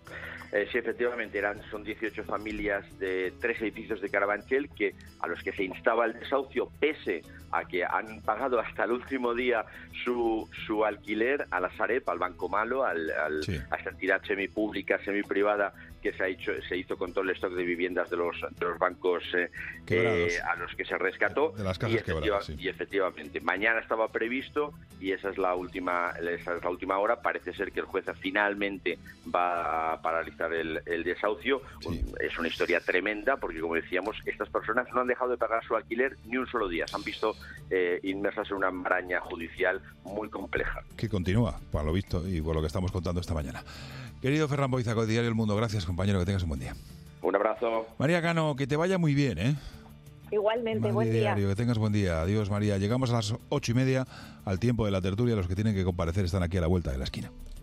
Eh, sí, efectivamente, eran, son dieciocho familias de tres edificios de Carabanchel que a los que se instaba el desahucio, pese a que han pagado hasta el último día su, su alquiler a la Sareb, al Banco Malo, al, al, sí. a esta entidad semipública, semiprivada que se ha hecho, se hizo con todo el stock de viviendas de los, de los bancos eh, eh, a los que se rescató. De las cajas y, efectiva, quebradas, sí. y efectivamente, mañana estaba previsto y esa es la última, esa es la última hora. Parece ser que el juez finalmente va a paralizar el, el desahucio. Sí. Es una historia tremenda porque, como decíamos, estas personas no han dejado de pagar su alquiler ni un solo día. Se han visto eh, inmersas en una maraña judicial muy compleja. Que continúa, por lo visto y por lo que estamos contando esta mañana. Querido Ferran Boizaco, Diario El Mundo, gracias, compañero, que tengas un buen día. Un abrazo. María Cano, que te vaya muy bien, ¿eh? Igualmente, Madrid buen día. Diario, que tengas buen día. Adiós, María. Llegamos a las ocho y media, al tiempo de la tertulia. Los que tienen que comparecer están aquí a la vuelta de la esquina.